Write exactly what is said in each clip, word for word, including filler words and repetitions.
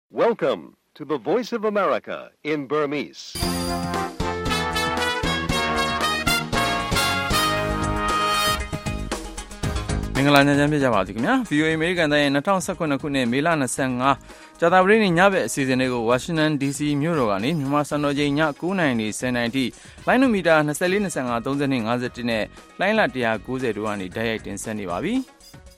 Welcome to the Voice of America in Burmese. ။မင်္ဂလာညချမ်းဖြစ်ကြပါစေခင်ဗျာ။ ဗီအိုအေ အမေရိကန်တိုင်းရဲ့၂၀၁၇ခုနှစ်မေလ၂၅ကြာသပတေးနေ့ညဘက်အစီအစဉ်လေးကိုဝါရှင်တန်ဒီစီမြို့တော်ကနေမြန်မာစံတော်ချိန်ည၉နာရီနေ၁၀နာရီထိလိုင်းနိုမီတာ၂၄ ၂၅ ၃၂ ၅၁နဲ့လိုင်းလ၁၉၀တို့ကနေတိုက်ရိုက်တင်ဆက်နေပါပြီ။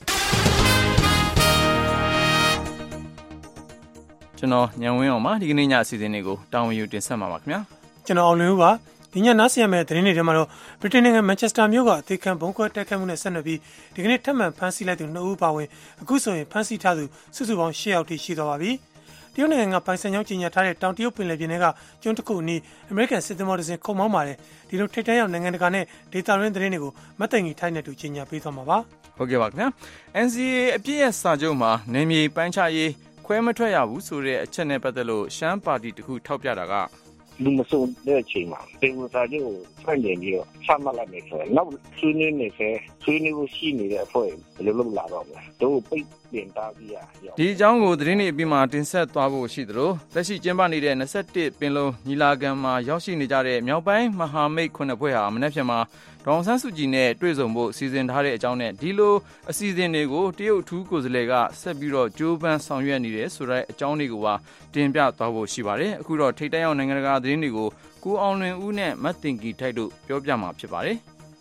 ကျွန်တော်ညံဝင်းအောင်ပါဒီကနေ့ညအစီအစဉ်လေးကိုတာဝန်ယူတင်ဆက်မှာပါခင်ဗျာ။ကျွန်တော်အောင်လင်းဦးပါဒီညနားဆင်ရမယ့်သတင်းတွေထဲမှာတော့ဗြိတိန်နိုင်ငံမန်ချက်စတာမြို့ကအသေးခံဘုံခွဲတိုက်ခိုက်မှုနဲ့ဆက်နွယ်ပြီးဒီကနေ့ထပ်မံဖမ်းဆီးလိုက်သူနှစ်ဦးပါဝင်အခုဆိုရင်ဖမ်းဆီးထားသူစုစုပေါင်း၈ယောက်ထိရှိသွားပါပြီ။တရုတ်နိုင်ငံကပိုင်ဆိုင်ကြောင်းကြီးညာထားတဲ့တောင်တရုတ်ပင်လယ်ပြင်ကကျွန်းတစ်ခုအနီးအမေရိကန်စစ်သင်္ဘောတစ်စင်းခုတ်မောင်းပါတယ်ဒီလိုထိပ်တန်းရောက်နိုင်ငံတကာနဲ့ဒေတာရင်းသတင်းတွေကိုမတ်တိုင်ကြီးထိုင်းနေတူကြီးညာပေးသွားမှာပါ။ဟုတ်ကဲ့ပါခင်ဗျာ။ N C A အပြည့်ရဲ့စာချုပ်မှာနေမြေပိုင်းခြားရေးခွဲမထွက်ရဘူးဆိုတဲ့အချက်နဲ့ပတ်သက်လို့ရှမ်းပါတီတခုထောက်ပြတာကလူမစုံတဲ့အချိန်မှာပေဝစာချုပ်ကိုဖွင့်နေပြီးတော့ဆမ်းမလိုက်နေဆိုတော့ဆွေးနွေးနေစေဆွေးနွေးဖို့ရှိနေတဲ့အဖွဲ့ဘယ်လိုလုပ်လာတော့မလဲတို့ပိတ်ပင်တာပြီးရဒီအကြောင်းကိုသတင်းတွေအပြီးမှာတင်ဆက်သွားဖို့ရှိသလိုလက်ရှိကျင်းပနေတဲ့၂၁ပင်လုံးညီလာခံမှာရောက်ရှိနေကြတဲ့မြောက်ပိုင်းမဟာမိတ်ခုနှစ်ဖွဲ့ဟာမနေ့ဖြန်မှာဒေါအောင်ဆန်းစုကြည်နဲ့တွေ့ဆုံဖို့စီစဉ်ထားတဲ့အကြောင်းနဲ့ဒီလိုအစီအစဉ်တွေကိုတရုတ်ထူးကိုယ်စားလှယ်ကဆက်ပြီးတော့ကြိုးပမ်းဆောင်ရွက်နေတယ်ဆိုတဲ့အကြောင်းတွေကိုပါတင်ပြသွားဖို့ရှိပါတယ်အခုတော့ထိပ်တန်းရောက်နိုင်ငံတကာသတင်းတွေကိုကိုအောင်လွင်ဦးနဲ့မတ်တင်ကီထိုက်တို့ပြောပြမှာဖြစ်ပါတယ်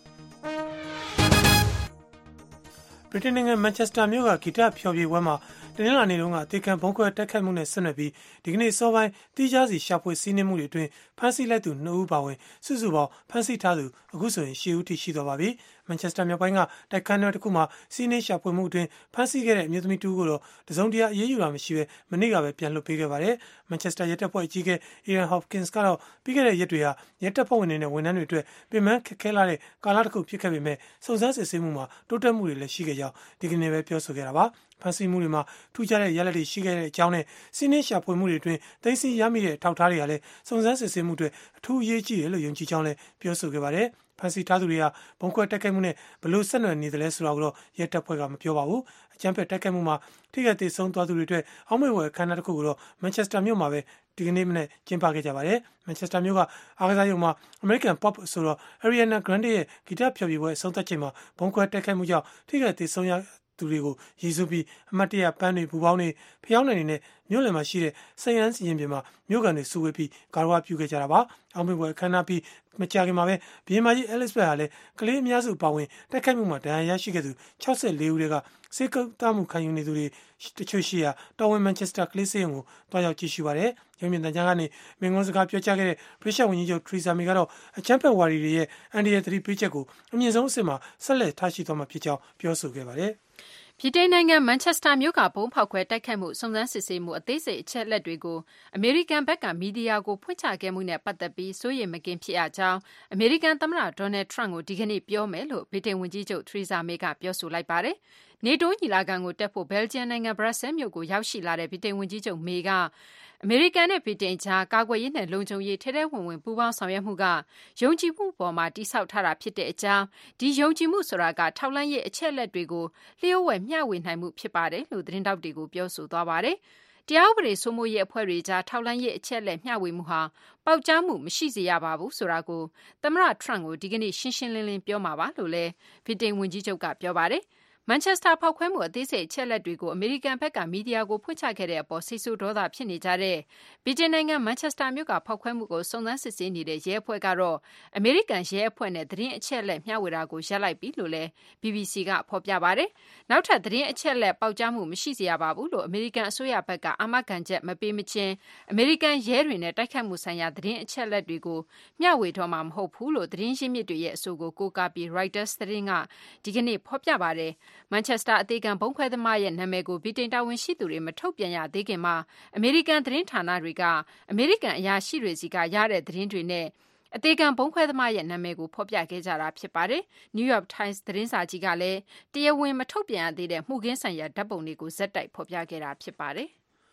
ဗြိတိန်နိုင်ငံမန်ချက်စတာမြို့ကဂီတဖျော်ဖြေပွဲမှာတနင်္လာနေ့တုန်းကအသေးခံဘုံခွဲတိုက်ခိုက်မှုနဲ့ဆက်နွယ်ပြီးဒီကနေ့စောပိုင်းတိကျစီရှာဖွေစီးနှင်းမှုတွေအတွင်းဖမ်းဆီးလိုက်သူနှစ်ဦးပါဝင်စုစုပေါင်းဖမ်းဆီးထားသူအခုဆိုရင်၈ဦးထိရှိသွားပါပြီ။မန်ချက်စတာမြောက်ပိုင်းကတိုက်ခန်းတော်တစ်ခုမှာစီးနှင်းရှာဖွေမှုအတွင်းဖမ်းဆီးခဲ့တဲ့အမျိုးသမီးတူကိုတော့တစုံတရာအရေးယူတာမရှိဘဲမနေ့ကပဲပြန်လွှတ်ပေးခဲ့ပါတယ်။မန်ချက်စတာရဲတပ်ဖွဲ့အကြီးအကဲ Ian Hopkins ကတော့ပြီးခဲ့တဲ့ရက်တွေဟာရဲတပ်ဖွဲ့ဝင်တွေနဲ့ဝန်ထမ်းတွေအတွက်ပြင်ပန်းခက်ခဲလာတဲ့ကာလတစ်ခုဖြစ်ခဲ့ပေမဲ့စုံစမ်းစစ်ဆေးမှုမှာတိုးတက်မှုတွေလည်းရှိခဲ့ကြောင်းဒီကနေ့ပဲပြောဆိုခဲ့တာပါ။ဖန်ဆီးမှုတွေမှာထူးခြားတဲ့ရလဒ်တွေရှိခဲ့တဲ့အကြောင်းနဲ့စီးနှင်းရှာဖွေမှုတွေအတွင်းသိသိရမိတဲ့အထောက်အထားတွေကလည်းစုံစမ်းစစ်ဆေးမှုတွေအထူးအရေးကြီးတယ်လို့ယုံကြည်ကြောင်းလည်းပြောဆိုခဲ့ပါတယ်။ဖန်ဆီးထားသူတွေကဘုံခွဲတိုက်ခိုက်မှုနဲ့ဘလို့ဆက်နွယ်နေတယ်လဲဆိုတာကိုတော့ရဲတပ်ဖွဲ့ကမပြောပါဘူး။အကြမ်းဖက်တိုက်ခိုက်မှုမှာထိခိုက်သေးဆုံးသွားသူတွေအတွက်အောက်မေ့ဝယ်အခမ်းအနားတစ်ခုကိုတော့မန်ချက်စတာမြို့မှာပဲဒီကနေ့မနေ့ကျင်းပခဲ့ကြပါတယ်။မန်ချက်စတာမြို့ကအားကစားရုံမှာအမေရိကန် pop ဆိုတော့ Ariana Grande ရဲ့ဂီတဖျော်ဖြေပွဲအဆုံးသတ်ချိန်မှာဘုံခွဲတိုက်ခိုက်မှုကြောင့်ထိခိုက်သေးဆုံးရသူတွေကိုရည်စူးပြီးအမတ်တရပန်းတွေဘူပေါင်းတွေဖျောင်းနိုင်နေတဲ့မြို့လယ်မှာရှိတဲ့စိန်ရန်စီရင်ပြင်မှာမြို့ကန်တွေစုဝေးပြီးကာရဝပြုခဲ့ကြတာပါအောင်မေပွဲအခမ်းအနားပြီးမကြာခင်မှာပဲဘီယင်မာကြီး Elizabeth ဟာလည်းကလေးအများစုပါဝင်တိုက်ခိုက်မှုမှာဒဏ်ရာရရှိခဲ့သူ၆၄ဦးတွေကစေကုတ်တမှုခံယူနေသူတွေတချို့ရှိရာတော်ဝင်မန်ချက်စတာကလေးစေးရုံကိုတွားရောက်ကြည့်ရှုပါတယ်ရုံမြင့်တန်ကြားကနေမင်္ဂလာစကားပြောကြားခဲ့တဲ့ဗြိတိန်ဝန်ကြီးချုပ်ထရီဆာမေကတော့အချမ်းဖက်ဝါဒီတွေရဲ့အန်ဒီရဲ့သတိပေးချက်ကိုအမြင့်ဆုံးအဆင့်မှာဆက်လက်ထားရှိသွားမှာဖြစ်ကြောင်းပြောဆိုခဲ့ပါတယ်ဗြိတိန်နိုင်ငံမန်ချက်စတာမြို့ကဘုံဖောက်ခွဲတိုက်ခိုက်မှုစုံစမ်းစစ်ဆေးမှုအသေးစိတ်အချက်လက်တွေကိုအမေရိကန်ဘက်ကမီဒီယာကိုဖွင့်ချခဲ့မှုနဲ့ပတ်သက်ပြီးစိုးရိမ်မကင်းဖြစ်ရကြောင်းအမေရိကန်သမ္မတဒေါ်နယ်ထရန့်ကိုဒီကနေ့ပြောမယ်လို့ဗြိတိန်ဝန်ကြီးချုပ်ထရီဆာမေကပြောဆိုလိုက်ပါတယ်။နေတိုးညီလာခံကိုတက်ဖို့ဘယ်လ်ဂျီယံနိုင်ငံဘရပ်ဆဲမြို့ကိုရောက်ရှိလာတဲ့ဗြိတိန်ဝန်ကြီးချုပ်မေကအမေရိကန်နဲ့ဗြိတိန်ကြားကာကွယ်ရေးနဲ့လုံခြုံရေးထဲထဲဝင်ဝင်ပူးပေါင်းဆောင်ရွက်မှုကယုံကြည်မှုပေါ်မှာတိဆောက်ထားတာဖြစ်တဲ့အကြောင်းဒီယုံကြည်မှုဆိုတာကထောက်လှမ်းရေးအချက်လက်တွေကိုလျှို့ဝှက်မျှဝေနိုင်မှုဖြစ်ပါတယ်လို့သတင်းတောက်တွေကိုပြောဆိုသွားပါတယ်။တရားဥပဒေစိုးမိုးရေးအဖွဲ့တွေကြားထောက်လှမ်းရေးအချက်လက်မျှဝေမှုဟာပေါက်ကြားမှုမရှိစေရပါဘူးဆိုတာကိုသမ္မတထရန့်ကိုဒီကနေ့ရှင်းရှင်းလင်းလင်းပြောမှာပါလို့လည်းဗြိတိန်ဝန်ကြီးချုပ်ကပြောပါတယ်။မန်ချက်စတာဖောက်ခွဲမှုအသေးစိတ်အချက်လက်တွေကိုအမေရိကန်ဘက်ကမီဒီယာကိုဖွင့်ချခဲ့တဲ့အပေါ်ဆိတ်ဆိုးဒေါသဖြစ်နေကြတဲ့ဗြိတိန်နိုင်ငံမန်ချက်စတာမြို့ကဖောက်ခွဲမှုကိုစုံစမ်းစစ်ဆေးနေတဲ့ရဲအဖွဲ့ကတော့အမေရိကန်ရဲအဖွဲ့နဲ့သတင်းအချက်လက်မျှဝေတာကိုရပ်လိုက်ပြီလို့လည်း ဘီဘီစီ ကဖော်ပြပါတယ်။နောက်ထပ်သတင်းအချက်လက်ပေါက်ကြားမှုမရှိစေရပါဘူးလို့အမေရိကန်အစိုးရဘက်ကအာမခံချက်မပေးမချင်းအမေရိကန်ရဲတွေနဲ့တိုက်ခိုက်မှုဆိုင်ရာသတင်းအချက်လက်တွေကိုမျှဝေတော့မှာမဟုတ်ဘူးလို့သတင်းရင်းမြစ်တွေရဲ့အဆိုကိုကိုးကားပြီး Reuters သတင်းကဒီကနေ့ဖော်ပြပါတယ်။မန်ချက်စတာအသေးခံဘုံခွဲသမားရဲ့နာမည်ကိုဗြိတိန်တာဝန်ရှိသူတွေမထုတ်ပြန်ရသေးခင်မှာအမေရိကန်သတင်းဌာနတွေကအမေရိကန်အရာရှိတွေစီကရတဲ့သတင်းတွေနဲ့အသေးခံဘုံခွဲသမားရဲ့နာမည်ကိုဖော်ပြခဲ့ကြတာဖြစ်ပါတယ်။ New York Times သတင်းစာကြီးကလည်းတရားဝင်မထုတ်ပြန်ရသေးတဲ့မှုခင်းဆိုင်ရာဓာတ်ပုံတွေကိုဇက်တိုက်ဖော်ပြခဲ့တာဖြစ်ပါတယ်။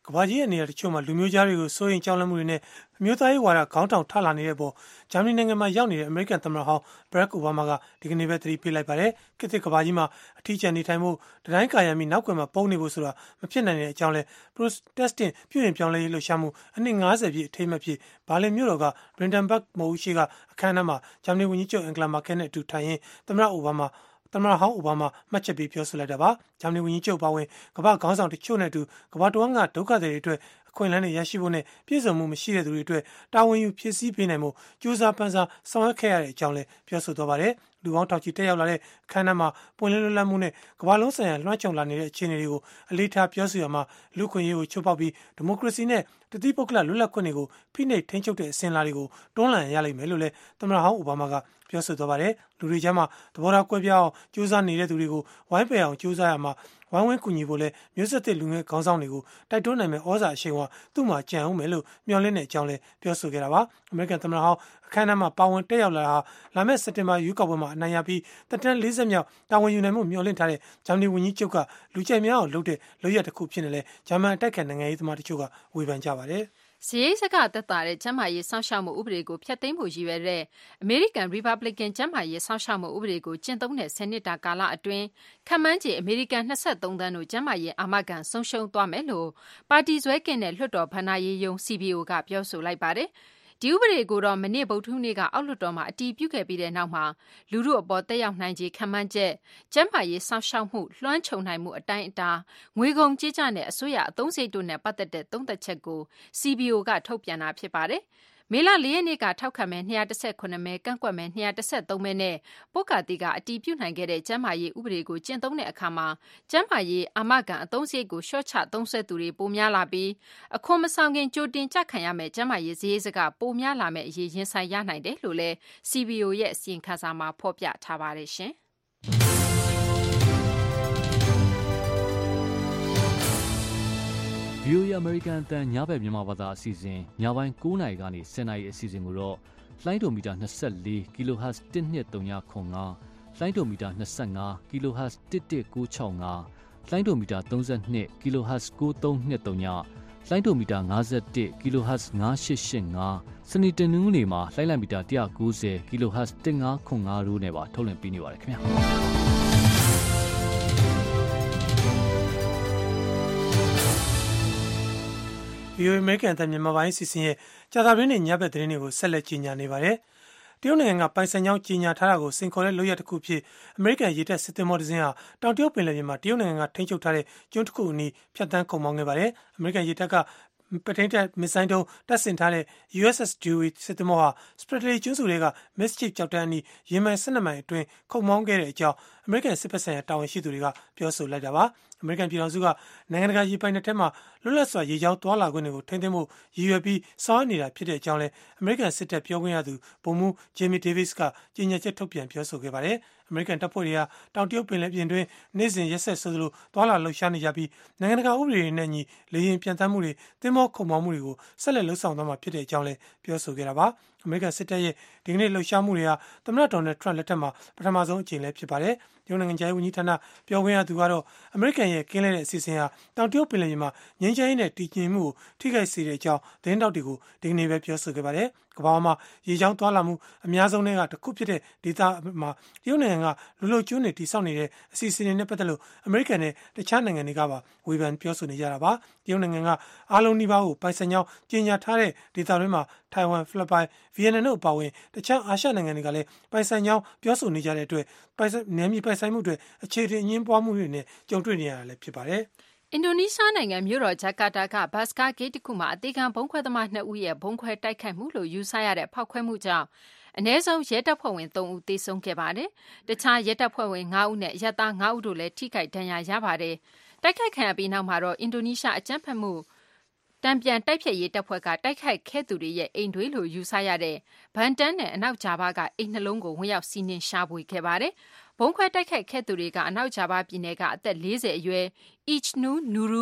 ကမ္ဘာကြီးရဲ့နေရာတချို့မှာလူမျိုးကြားတွေကိုစိုးရင်ကြောက်လန့်မှုတွေနဲ့အမျိုးသားရေးဝါဒခေါင်းတောင်ထလာနေတဲ့ပေါ်ဂျာမနီနိုင်ငံမှာရောက်နေတဲ့အမေရိကန်သမ္မတဟောင်းဘရက်အိုဘားမားကဒီကနေ့ပဲသတိပေးလိုက်ပါတယ်။ခေတ်သစ်ကမ္ဘာကြီးမှာအထီးကျန်နေထိုင်မှုတတိုင်းကာရံပြီးနောက်ကွယ်မှာပုံနေဖို့ဆိုတာမဖြစ်နိုင်တဲ့အကြောင်းလဲ Protestant ပြုရင်ပြောင်းလဲရေးလှုပ်ရှားမှုအနှစ်၅၀ပြည့်အထိမ်းအမှတ်ဖြစ်ဘာလင်မြို့တော်က Brandenburg မဟုတ်ရှိကအခမ်းအနားမှာဂျာမနီဝန်ကြီးချုပ်အန်ဂလာမာကဲနဲ့အတူထိုင်ရင်သမ္မတအိုဘားမားသမ္မတဟောင်းအိုဘားမားမှတ်ချက်ပေးပြောဆိုလိုက်တာပါဂျာမနီဝန်ကြီးချုပ်ပါဝင်ကမ္ဘာခေါင်းဆောင်တချို့နဲ့အတူကမ္ဘာတဝန်းကဒုက္ခသည်တွေအတွက်အခွင့်အလမ်းတွေရရှိဖို့နဲ့ပြည်စုံမှုမရှိတဲ့သူတွေအတွက်တာဝန်ယူဖြည့်ဆည်းပေးနိုင်မှုကြိုးစားပန်းစားဆောင်ရွက်ခဲ့ရတဲ့အကြောင်းလည်းပြောဆိုသွားပါတယ်လူပေါင်းထောင်ချီတက်ရောက်လာတဲ့အခမ်းအနားမှာပွင့်လင်းလွတ်လပ်မှုနဲ့ကမ္ဘာလုံးဆိုင်ရာလွှမ်းခြုံလာနေတဲ့အခြေအနေတွေကိုအလေးထားပြောဆိုရမှာလူခွင့်ရေးကိုချိုးဖောက်ပြီးဒီမိုကရေစီနဲ့တတိပုဂ္ဂလလွတ်လပ်ခွင့်တွေကိုဖိနှိပ်ထိန်းချုပ်တဲ့အစဉ်အလာတွေကိုတွန်းလှန်ရလိမ့်မယ်လို့လည်းသမ္မတဟောင်းအိုဘားမားကပြောဆိုသွားပါတယ်လူတွေကြားမှာသဘောထားကွဲပြားအောင်ကြိုးစားနေတဲ့သူတွေကိုဝိုင်းပယ်အောင်ကြိုးစားရမှာဝိုင်းဝန်းကူညီဖို့လဲမျိုးဆက်သစ်လူငယ်ခေါင်းဆောင်တွေကိုတိုက်တွန်းနိုင်မဲ့ဩဇာအရှိန်ဝါသူ့မှာကြံအောင်မယ်လို့မျှော်လင့်တဲ့အကြောင်းလဲပြောဆိုခဲ့တာပါအမေရိကန်သမ္မတဟောင်းအခမ်းအနားမှာပါဝင်တက်ရောက်လာတာလာမယ့်စက်တင်ဘာရွေးကောက်ပွဲမှာအနိုင်ရပြီးတက်တန်း၄၀မြောက်တာဝန်ယူနိုင်မှုမျှော်လင့်ထားတဲ့ဂျာမနီဝန်ကြီးချုပ်ကလူကြိုက်များအောင်လုပ်တဲ့လုပ်ရတစ်ခုဖြစ်နေလဲဂျာမန်အတိုက်ခံနိုင်ငံရေးသမားတချို့ကဝေဖန်ကြပါတယ်စည်ရိတ်စကသက်သာတဲ့ကျန်းမာရေးစောင့်ရှောက်မှုဥပဒေကိုဖျက်သိမ်းဖို့ရည်ရွယ်တဲ့အမေရိကန် Republican ကျန်းမာရေးစောင့်ရှောက်မှုဥပဒေကိုကျင့်သုံးတဲ့ဆယ်နှစ်တာကာလအတွင်းခန့်မှန်းခြေအမေရိကန်၂၃သန်းတို့ကျန်းမာရေးအာမခံဆုံးရှုံးသွားမယ်လို့ပါတီဆွဲကင်းတဲ့လွှတ်တော်ဘဏ္ဍာရေးယုံ C B O ကပြောဆိုလိုက်ပါတယ်။ဒီဥပဒေကိုတော့မနေ့ဗုဒ္ဓဟူးနေ့ကအောက်လွှတ်တော်မှာအတည်ပြုခဲ့ပြီးတဲ့နောက်မှာလူထုအပေါ်တက်ရောက်နိုင်ခြေခန့်မှန်းချက်ကျန်းမာရေးစောင့်ရှောက်မှုလွှမ်းခြုံနိုင်မှုအတိုင်းအတာငွေကုန်ကြေးကျနဲ့အစိုးရအသုံးစရိတ်တို့နဲ့ပတ်သက်တဲ့သုံးသပ်ချက်ကို C B O ကထုတ်ပြန်တာဖြစ်ပါတယ်။မေလ၄ရက်နေ့ကထောက်ခံမဲ၂၁၈မဲကန့်ကွက်မဲ၂၁၃မဲနဲ့ပုဂ္ဂတိကအတည်ပြုနိုင်ခဲ့တဲ့ကျန်းမာရေးဥပဒေကိုကျင့်သုံးတဲ့အခါမှာကျန်းမာရေးအာမခံအသုံးစရိတ်ကိုလျှော့ချသုံးစွဲသူတွေပိုများလာပြီးအခွန်မဆောင်ခင်ကြိုတင်ကြခံရမယ့်ကျန်းမာရေးစရိတ်စကပိုများလာမယ့်အရေးရင်ဆိုင်ရနိုင်တယ်လို့လည်း C B O ရဲ့အစီရင်ခံစာမှာဖော်ပြထားပါတယ်ရှင်။ V O A American အတန်ညဘက်မြန်မာဘာသာအစီအစဉ်ညပိုင်း၉နာရီကနေ၁၀နာရီအစီအစဉ်ကိုတော့လိုင်းဒိုမီတာ၂၄ kHz တစ်နှစ်၃၅လိုင်းဒိုမီတာ၂၅ kHz တစ်တစ်၉၆၅လိုင်းဒိုမီတာ၃၂ kHz ၉၃၂၃လိုင်းဒိုမီတာ၅၁ kHz ၅၈၈၅စနေတနင်္ဂနွေမှာလိုင်းလိုက်မီတာ၁၉၀ kHz တစ်၅ခွန်၅တို့နဲ့ပါထုတ်လွှင့်ပေးနေပါတယ်ခင်ဗျာဗီအိုအေ American အသံမြန်မာပိုင်းစီစဉ်ရဲ့ကြာသပတေးနေ့ညဘက်သတင်းတွေကိုဆက်လက်ကြီးညာနေပါတယ်။တရုတ်နိုင်ငံကပိုင်ဆိုင်ကြောင်းကြီးညာထားတာကိုစင်ခေါ်တဲ့လုပ်ရတစ်ခုဖြစ်အမေရိကန်ရေတပ်စစ်သင်္ဘောတစ်စင်းဟာတောင်တရုတ်ပင်လယ်ပြင်မှာတရုတ်နိုင်ငံကထိန်းချုပ်ထားတဲ့ကျွန်းတစ်ခုအနီးဖြတ်တန်းခုန်မောင်းခဲ့ပါတယ်။အမေရိကန်ရေတပ်ကပထိန်တက်မစ်ဆိုင်းတုံးတပ်ဆင်ထားတဲ့ U S S Dewey စစ်သင်္ဘောဟာ Spratly ကျွန်းစုတွေက Mischief ကြောက်တန်းအနီးရေမိုင်၁၂မိုင်အတွင်းခုန်မောင်းခဲ့တဲ့အကြောင်းအမေရိကန်စစ်ဘက်ဆိုင်ရာတာဝန်ရှိသူတွေကပြောဆိုလိုက်တာပါအမေရိကန်ပြည်ထောင်စုကနိုင်ငံတကာရေပိုင်နယ်ထဲမှာလွတ်လပ်စွာရေကြောင်းသွားလာခွင့်တွေကိုထိန်းသိမ်းဖို့ရည်ရွယ်ပြီးဆောင်ရွက်နေတာဖြစ်တဲ့အကြောင်းလဲအမေရိကန်စစ်တပ်ပြောခွင့်ရသူဗိုလ်မှူး Jamie Davis ကကြေညာချက်ထုတ်ပြန်ပြောဆိုခဲ့ပါတယ်အမေရိကန်တပ်ဖွဲ့တွေကတောင်တရုတ်ပင်လယ်ပြင်တွင်းနေ့စဉ်ရက်ဆက်ဆိုသလိုသွားလာလှုပ်ရှားနေကြပြီးနိုင်ငံတကာဥပဒေတွေနဲ့ညီလေယာဉ်ပြန်တမ်းမှုတွေသင်္ဘောခုန်မောင်းမှုတွေကိုဆက်လက်လှုပ်ဆောင်သွားမှာဖြစ်တဲ့အကြောင်းလဲပြောဆိုခဲ့တာပါအမေရိကန်စစ်တပ်ရဲ့ဒီကနေ့လှုပ်ရှားမှုတွေဟာသမ္မတဒေါ်နယ်ထရန့်လက်ထက်မှာပထမဆုံးအကြိမ်လည်းဖြစ်ပါတယ်တရုတ်နိုင်ငံခြားရေးဝန်ကြီးဌာနပြောခွင့်ရသူကတော့အမေရိကန်ရဲ့ကင်းလဲတဲ့အစီအစဉ်ဟာတောင်တရုတ်ပင်လယ်ပြင်မှာငြိမ်းချမ်းရေးနဲ့တည်ငြိမ်မှုကိုထိခိုက်စေတဲ့အကြောင်းသတင်းတောက်တွေကိုဒီကနေ့ပဲပြောဆိုခဲ့ပါတယ်ကမ္ဘာမှာရေကြောင်းသွားလာမှုအများဆုံးတွေကတစ်ခုဖြစ်တဲ့ဒေသမှာတရုတ်နိုင်ငံကလူလူကျွန်းတွေတိစောက်နေတဲ့အစီအစဉ်တွေနဲ့ပတ်သက်လို့အမေရိကန်နဲ့တခြားနိုင်ငံတွေကပါဝေဖန်ပြောဆိုနေကြတာပါတရုတ်နိုင်ငံကအားလုံးနှိပါးကိုပိုင်ဆိုင်ကြောင်းကြေညာထားတဲ့ဒေသတွေမှာထိုင်ဝမ်ဖိလစ်ပိုင်ဗီယက်နမ်တို့အပါအဝင်တခြားအာရှနိုင်ငံတွေကလည်းပိုင်ဆိုင်ကြောင်းပြောဆိုနေကြတဲ့အတွက်ပိုင်ဆိုင်နယ်မြေပိုင်ဆိုင်မှုတွေအခြေအနေအငင်းပွားမှုတွေနဲ့ကြုံတွေ့နေရတာလည်းဖြစ်ပါတယ်အင်ဒိုနီးရှားနိုင်ငံမြို့တော်ဂျကာတာကဘတ်စကားဂိတ်တစ်ခုမှာအသေးခံဘုံခွဲသမားနှစ်ဦးရဲ့ဘုံခွဲတိုက်ခိုက်မှုလို့ယူဆရတဲ့ဖောက်ခွဲမှုကြောင့်အနည်းဆုံးရဲတပ်ဖွဲ့ဝင်သုံးဦးသေဆုံးခဲ့ပါတယ်။တခြားရဲတပ်ဖွဲ့ဝင်ငါးဦးနဲ့ရဲသားငါးဦးတို့လည်းထိခိုက်ဒဏ်ရာရပါတယ်။တိုက်ခိုက်ခံရပြီးနောက်မှာတော့အင်ဒိုနီးရှားအကြမ်းဖက်မှုတံပြန်တိုက်ဖြတ်ရေးတပ်ဖွဲ့ကတိုက်ခိုက်ခဲ့သူတွေရဲ့အိမ်တွေလို့ယူဆရတဲ့ဗန်တန်းနဲ့အနောက်ဂျာဘာကအိမ်နှလုံးကိုဝင်ရောက်စီးနင်းရှာဖွေခဲ့ပါတယ်။ဘုံခွဲတိုက်ခိုက်ခဲ့သူတွေကအနောက်ဂျာဘာပြည်နယ်ကအသက်၄၀အရွယ် Ichnur Nurul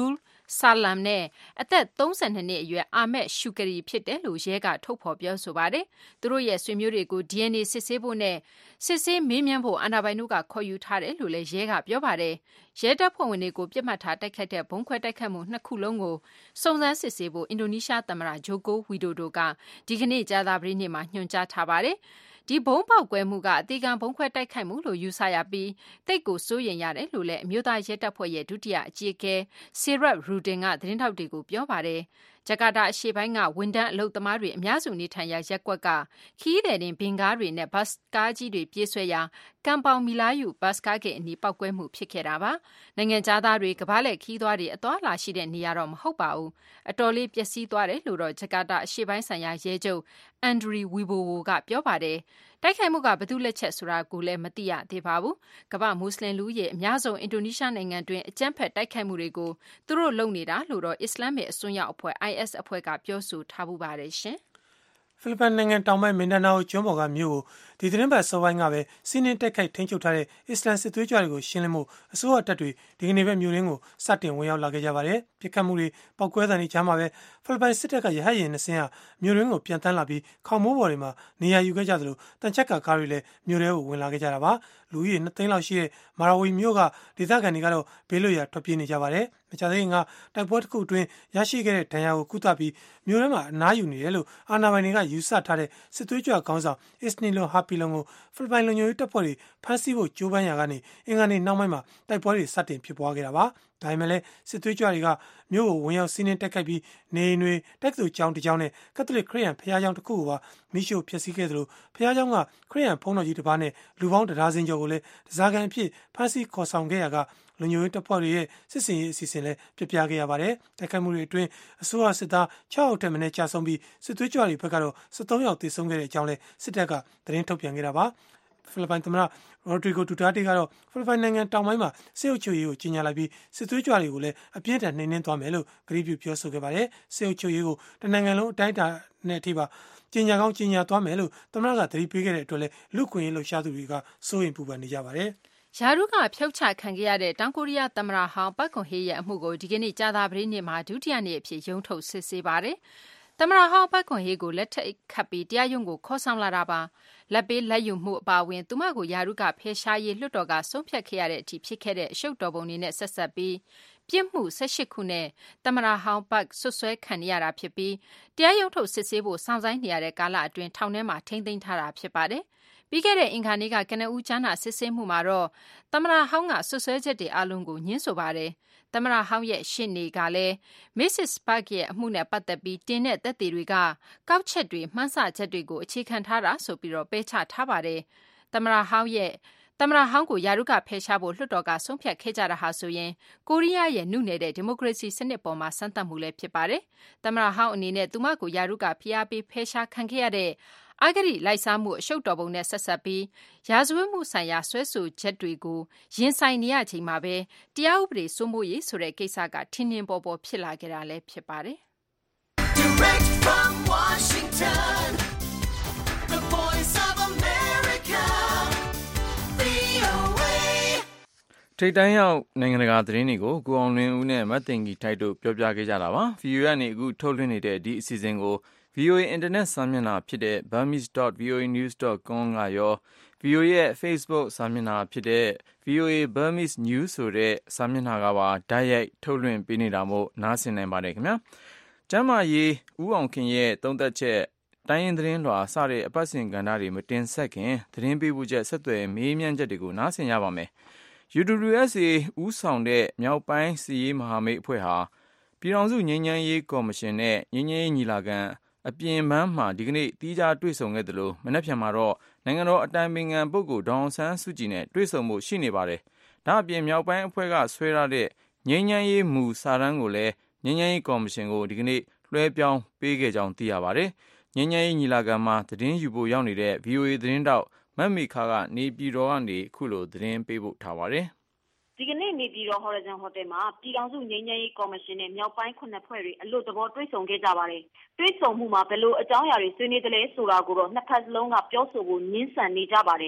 ဆာလမ်နဲ့အသက်သုံးဆယ်နှစ်နှစ်အရွယ်အာမက်ရှူကရီဖြစ်တယ်လို့ရဲကထုတ်ဖော်ပြောဆိုပါတယ်။သူတို့ရဲ့ဆွေမျိုးတွေကို ဒီအန်အေ စစ်ဆေးဖို့နဲ့စစ်ဆေးမေးမြန်းဖို့အာဏာပိုင်တို့ကခေါ်ယူထားတယ်လို့လည်းရဲကပြောပါတယ်။ရဲတပ်ဖွဲ့ဝင်တွေကိုပြစ်မှတ်ထားတိုက်ခိုက်တဲ့ဘုံခွဲတိုက်ခိုက်မှုနှစ်ခုလုံးကိုစုံစမ်းစစ်ဆေးဖို့အင်ဒိုနီးရှားသမ္မတဂျိုကိုဝီဒိုဒိုကဒီကနေ့ကြာသပတေးနေ့မှာညွှန်ကြားထားပါတယ်။ဒီဘုံပေါက်ကွဲမှုကအသေးခံဘုံခွဲတိုက်ခိုက်မှုလို့ယူဆရပြီးတိတ်ကိုစိုးရင်ရတယ်လို့လည်းအမျိုးသားရဲတပ်ဖွဲ့ရဲ့ဒုတိယအကြီးအကဲဆီရက်ရူဒင်ကသတင်းထောက်တွေကိုပြောပါတယ်။ဂျကာတာအရှေ့ပိုင်းကဝန်ထမ်းအလုပ်သမားတွေအများစုနေထိုင်ရာရပ်ကွက်ကခီးတဲ့တင်ဘင်ကားတွေနဲ့ဘတ်ကားကြီးတွေပြေးဆွဲရာကမ်ပေါင်မီလာယူဘတ်ကားဂိတ်အနီးပောက်ကွဲမှုဖြစ်ခဲ့တာပါ။နိုင်ငံသားတွေကမ္ဘာလှည့်ခီးသွားတွေအသွားလာရှိတဲ့နေရာတော့မဟုတ်ပါဘူး။အတော်လေးပျက်စီးသွားတယ်လို့တော့ဂျကာတာအရှေ့ပိုင်းဆိုင်ရာရဲချုပ်အန်ဒရီဝီဘိုဝိုကပြောပါတယ်။တိုက်ခိုက်မှုကဘယ်သူလက်ချက်ဆိုတာကိုလည်းမသိရသေးပါဘူး။ကမ္ဘာမွတ်စလင်လူရဲ့အများဆုံးအင်ဒိုနီးရှားနိုင်ငံတွင်အကြမ်းဖက်တိုက်ခိုက်မှုတွေကိုသူတို့လုပ်နေတာလို့တော့အစ္စလာမစ်အစွန်းရောက်အဖွဲ့ အိုင်အက်စ် အဖွဲ့ကပြောဆိုထားပူပါတယ်ရှင်။ဖိလစ်ပိုင်နိုင်ငံတောင်ပိုင်းမင်ဒါနာအိုကျွန်းပေါ်ကမြို့ကိုဒီသတင်းပတ်စောပိုင်းကပဲစီးနင်းတိုက်ခိုက်ထိန်းချုပ်ထားတဲ့အစ္စလမ်စစ်သွေးကြွတွေကိုရှင်းလင်းမှုအစိုးရတပ်တွေဒီကနေ့ပဲမြို့ရင်းကိုစတင်ဝင်ရောက်လာခဲ့ကြပါတယ်။ပြစ်ခတ်မှုတွေပောက်ကွဲသံတွေကြားမှာပဲဖိလစ်ပိုင်စစ်တပ်ကရဟတ်ယာဉ်နှစ်စင်းဟာမြို့ရင်းကိုပြန်တန်းလာပြီးခေါင်မိုးပေါ်တွေမှာနေရာယူခဲ့ကြသလိုတန်ချက်ကကားတွေလည်းမြို့ထဲကိုဝင်လာခဲ့ကြတာပါ။လူကြီးနှစ်သိန်းလောက်ရှိတဲ့မာရာဝီမြို့ကဒေသခံတွေကတော့ဘေးလွတ်ရာထွက်ပြေးနေကြပါတယ်။မကြာသေးခင်ကတိုက်ပွဲတစ်ခုအတွင်းရရှိခဲ့တဲ့ဒဏ်ရာကိုကုသပြီးမြို့ထဲမှာအနားယူနေတယ်လို့အာဏာပိုင်တွေကယူဆထားတဲ့စစ်သွေးကြွခေါင်းဆောင်အစ္စနီလိုဟာပီလုံကိုဖိလစ်ပိုင်လူမျိုးရေးတပ်ဖွဲ့တွေဖမ်းဆီးဖို့ကြိုးပမ်းရာကနေအင်္ဂါနေ့နောက်ပိုင်းမှာတိုက်ပွဲတွေစတင်ဖြစ်ပွားခဲ့တာပါ။ဒါပေမဲ့လည်းစစ်သွေးကြွတွေကမြို့ကိုဝင်ရောက်စီးနင်းတိုက်ခိုက်ပြီးနေအိမ်တွေတက္ကသိုလ်ကျောင်းတစ်ကျောင်းနဲ့ကက်သလစ်ခရစ်ယာန်ဘုရားကျောင်းတစ်ခုကိုပါမိရှို့ဖျက်ဆီးခဲ့သလိုဘုရားကျောင်းကခရစ်ယာန်ဘုန်းတော်ကြီးတစ်ပါးနဲ့လူပေါင်းတစ်ဒါဇင်ကျော်ကိုလည်းတစားကန်အဖြစ်ဖမ်းဆီးခေါ်ဆောင်ခဲ့ရကလူမျိုးရေးတပ်ဖွဲ့တွေရဲ့စစ်စင်ရေးအစီအစဉ်လည်းပြပြခဲ့ရပါတယ်။တိုက်ခိုက်မှုတွေအတွင်းအစိုးရစစ်သားခြောက်ယောက်ထက်မနည်းကြာဆုံးပြီးစစ်သွေးကြွတွေဘက်ကတော့၁၃ယောက်သေဆုံးခဲ့တဲ့အကြောင်းလည်းစစ်တပ်ကသတင်းထုတ်ပြန်ခဲ့တာပါ။ဖိလစ်ပိုင်သမ္မတရိုဒရီဂိုဒူတာတေကတော့ဖိလစ်ပိုင်နိုင်ငံတောင်ပိုင်းမှာစစ်အုပ်ချုပ်ရေးကိုကြီးညာလိုက်ပြီးစစ်သွေးကြွတွေကိုလည်းအပြင်းထန်နှိမ်နင်းသွားမယ်လို့ကတိပြုပြောဆိုခဲ့ပါတယ်။စစ်အုပ်ချုပ်ရေးကိုတနိုင်ငံလုံးအတိုင်းအတာနဲ့အထိပါကြီးညာကောင်းကြီးညာသွားမယ်လို့သမ္မတကသတိပေးခဲ့တဲ့အတွက်လည်းလူ့ခွင့်ရေးလှုပ်ရှားသူတွေကစိုးရိမ်ပူပန်နေကြပါတယ်။ယာရုကဖြုတ်ချခံခဲ့ရတဲ့တောင်ကိုရီးယားသမ္မတဟောင်းပတ်ကွန်ဟေးရဲ့အမှုကိုဒီကနေ့ကြာသပတေးနေ့မှာဒုတိယနေ့အဖြစ်ရုံးထုတ်စစ်ဆေးပါတယ်။သမ္မတဟောင်းပတ်ကွန်ဟေးကိုလက်ထပ်ခတ်ပြီးတရားရုံးကိုခေါ်ဆောင်လာတာပါ။လက်ပေးလက်ယူမှုအပါအဝင်သူမကိုယာရုကဖယ်ရှားရေးလွှတ်တော်ကဆုံးဖြတ်ခဲ့ရတဲ့အထိဖြစ်ခဲ့တဲ့အရှုပ်တော်ပုံတွေနဲ့ဆက်ဆက်ပြီးပြစ်မှု၁၈ခုနဲ့သမ္မတဟောင်းပတ်ဆွဆွဲခံရတာဖြစ်ပြီးတရားရုံးထုတ်စစ်ဆေးဖို့စောင့်ဆိုင်းနေရတဲ့ကာလအတွင်းထောင်ထဲမှာထိန်းသိမ်းထားတာဖြစ်ပါတယ်။ပြီးခဲ့တဲ့အင်္ဂါနေ့ကကနဦးကြားနာစစ်ဆေးမှုမှာတော့သမ္မတဟောင်းကဆွဆွဲချက်တွေအလုံးကိုညှင်းဆိုပါတယ်။သမ္မတဟောင်းရဲ့ရှေ့နေကလည်း Missus Park ရဲ့အမှုနဲ့ပတ်သက်ပြီးတင်တဲ့သက်သေတွေကကောက်ချက်တွေမှန်းဆချက်တွေကိုအခြေခံထားတာဆိုပြီးတော့ပယ်ချထားပါတယ်။သမ္မတဟောင်းရဲ့သမ္မတဟောင်းကိုယာရုကဖယ်ရှားဖို့လွှတ်တော်ကဆုံးဖြတ်ခဲ့ကြတာဟာဆိုရင်ကိုရီးယားရဲ့နုနယ်တဲ့ဒီမိုကရေစီစနစ်ပေါ်မှာစမ်းသပ်မှုလည်းဖြစ်ပါတယ်။သမ္မတဟောင်းအနေနဲ့သူမကိုယာရုကဖိအားပေးဖယ်ရှားခံခဲ့ရတဲ့အဂတိလိုက်စားမှုအရှုပ်တော်ပုံနဲ့ဆက်ဆက်ပြီးရာဇဝတ်မှုဆိုင်ရာဆွဲဆိုချက်တွေကိုရင်ဆိုင်နေရချိန်မှာပဲတရားဥပဒေစိုးမိုးရေးဆိုတဲ့ကိစ္စကထင်ထင်ပေါ်ပေါ်ဖြစ်လာခဲ့တာလည်းဖြစ်ပါတယ်။ Direct from Washington, the Voice of America, ဗွီအိုအေထိပ်တန်းရောက်နိုင်ငံတကာသတင်းတွေကိုကိုအောင်လွင်ဦးနဲ့မတ်တင်ကြီးထိုက်တို့ပြောပြခဲ့ကြတာပါ။ ဗီအိုအေ ကနေအခုထုတ်လွှင့်နေတဲ့ဒီအစီအစဉ်ကိုဗီအိုအေအင်တာနက်စာမျက်နှာဖြစ်တဲ့ burmese dot v o a news dot com ကရော ဗီအိုအေရဲ့ Facebook စာမျက်နှာဖြစ်တဲ့ ဗီအိုအေ Burmese News ဆိုတဲ့စာမျက်နှာကပါတိုက်ရိုက်ထုတ်လွှင့်ပေးနေတာမို့နားဆင်နိုင်ပါတယ်ခင်ဗျာ။ကျမ်းမာရေးဦးအောင်ခင်ရဲ့သုံးသက်ချက်တိုင်းရင်းသတင်းလွှာစတဲ့အပတ်စဉ်ကဏ္ဍတွေမတင်ဆက်ခင်သတင်းပေးပို့ချက်ဆက်သွယ်မေးမြန်းချက်တွေကိုနားဆင်ရပါမယ်။ယူ ဒဘလျူ အက်စ် အေ ဦးဆောင်တဲ့မြောက်ပိုင်းစစ်ရေးမဟာမိတ်အဖွဲ့ဟာပြည်ထောင်စုငြိမ်းချမ်းရေးကော်မရှင်နဲ့ငြိမ်းချမ်းရေးညီလာခံအပြင်ပန်းမှာဒီကနေ့သီးခြားတွေ့ဆုံခဲ့သလိုမနက်ဖြန်မှာတော့နိုင်ငံတော်အတိုင်ပင်ခံပုဂ္ဂိုလ်ဒေါ်အောင်ဆန်းစုကြည်နဲ့တွေ့ဆုံဖို့ရှိနေပါတယ်။ဒါအပြင်မြောက်ပိုင်းအဖွဲ့ကဆွဲထားတဲ့ငြိမ်းချမ်းရေးမူစာတမ်းကိုလည်းငြိမ်းချမ်းရေးကော်မရှင်ကိုဒီကနေ့လွှဲပြောင်းပေးခဲ့ကြောင်းသိရပါတယ်။ငြိမ်းချမ်းရေးညီလာခံမှာသတင်းယူဖို့ရောက်နေတဲ့ ဗီအိုအေ သတင်းတောက်မတ်မီခါကနေပြည်တော်ကနေခုလိုသတင်းပေးပို့ထားပါတယ်။ဒီကနေ့နေပြည်တော် Horizon Hotel မှာပြည်ထောင်စုငြိမ်းချမ်းရေးကော်မရှင်နဲ့မြောက်ပိုင်းခုနှစ်ဖွဲ့တွေအလို့သဘောတွေ့ဆုံခဲ့ကြပါတယ်။တွေ့ဆုံမှုမှာဘယ်လိုအကြောင်းအရာတွေဆွေးနွေးသလဲဆိုတာကိုတော့နှစ်ဖက်စလုံးကပြောဆိုဖို့ညှင်းဆန်နေကြပါတယ်။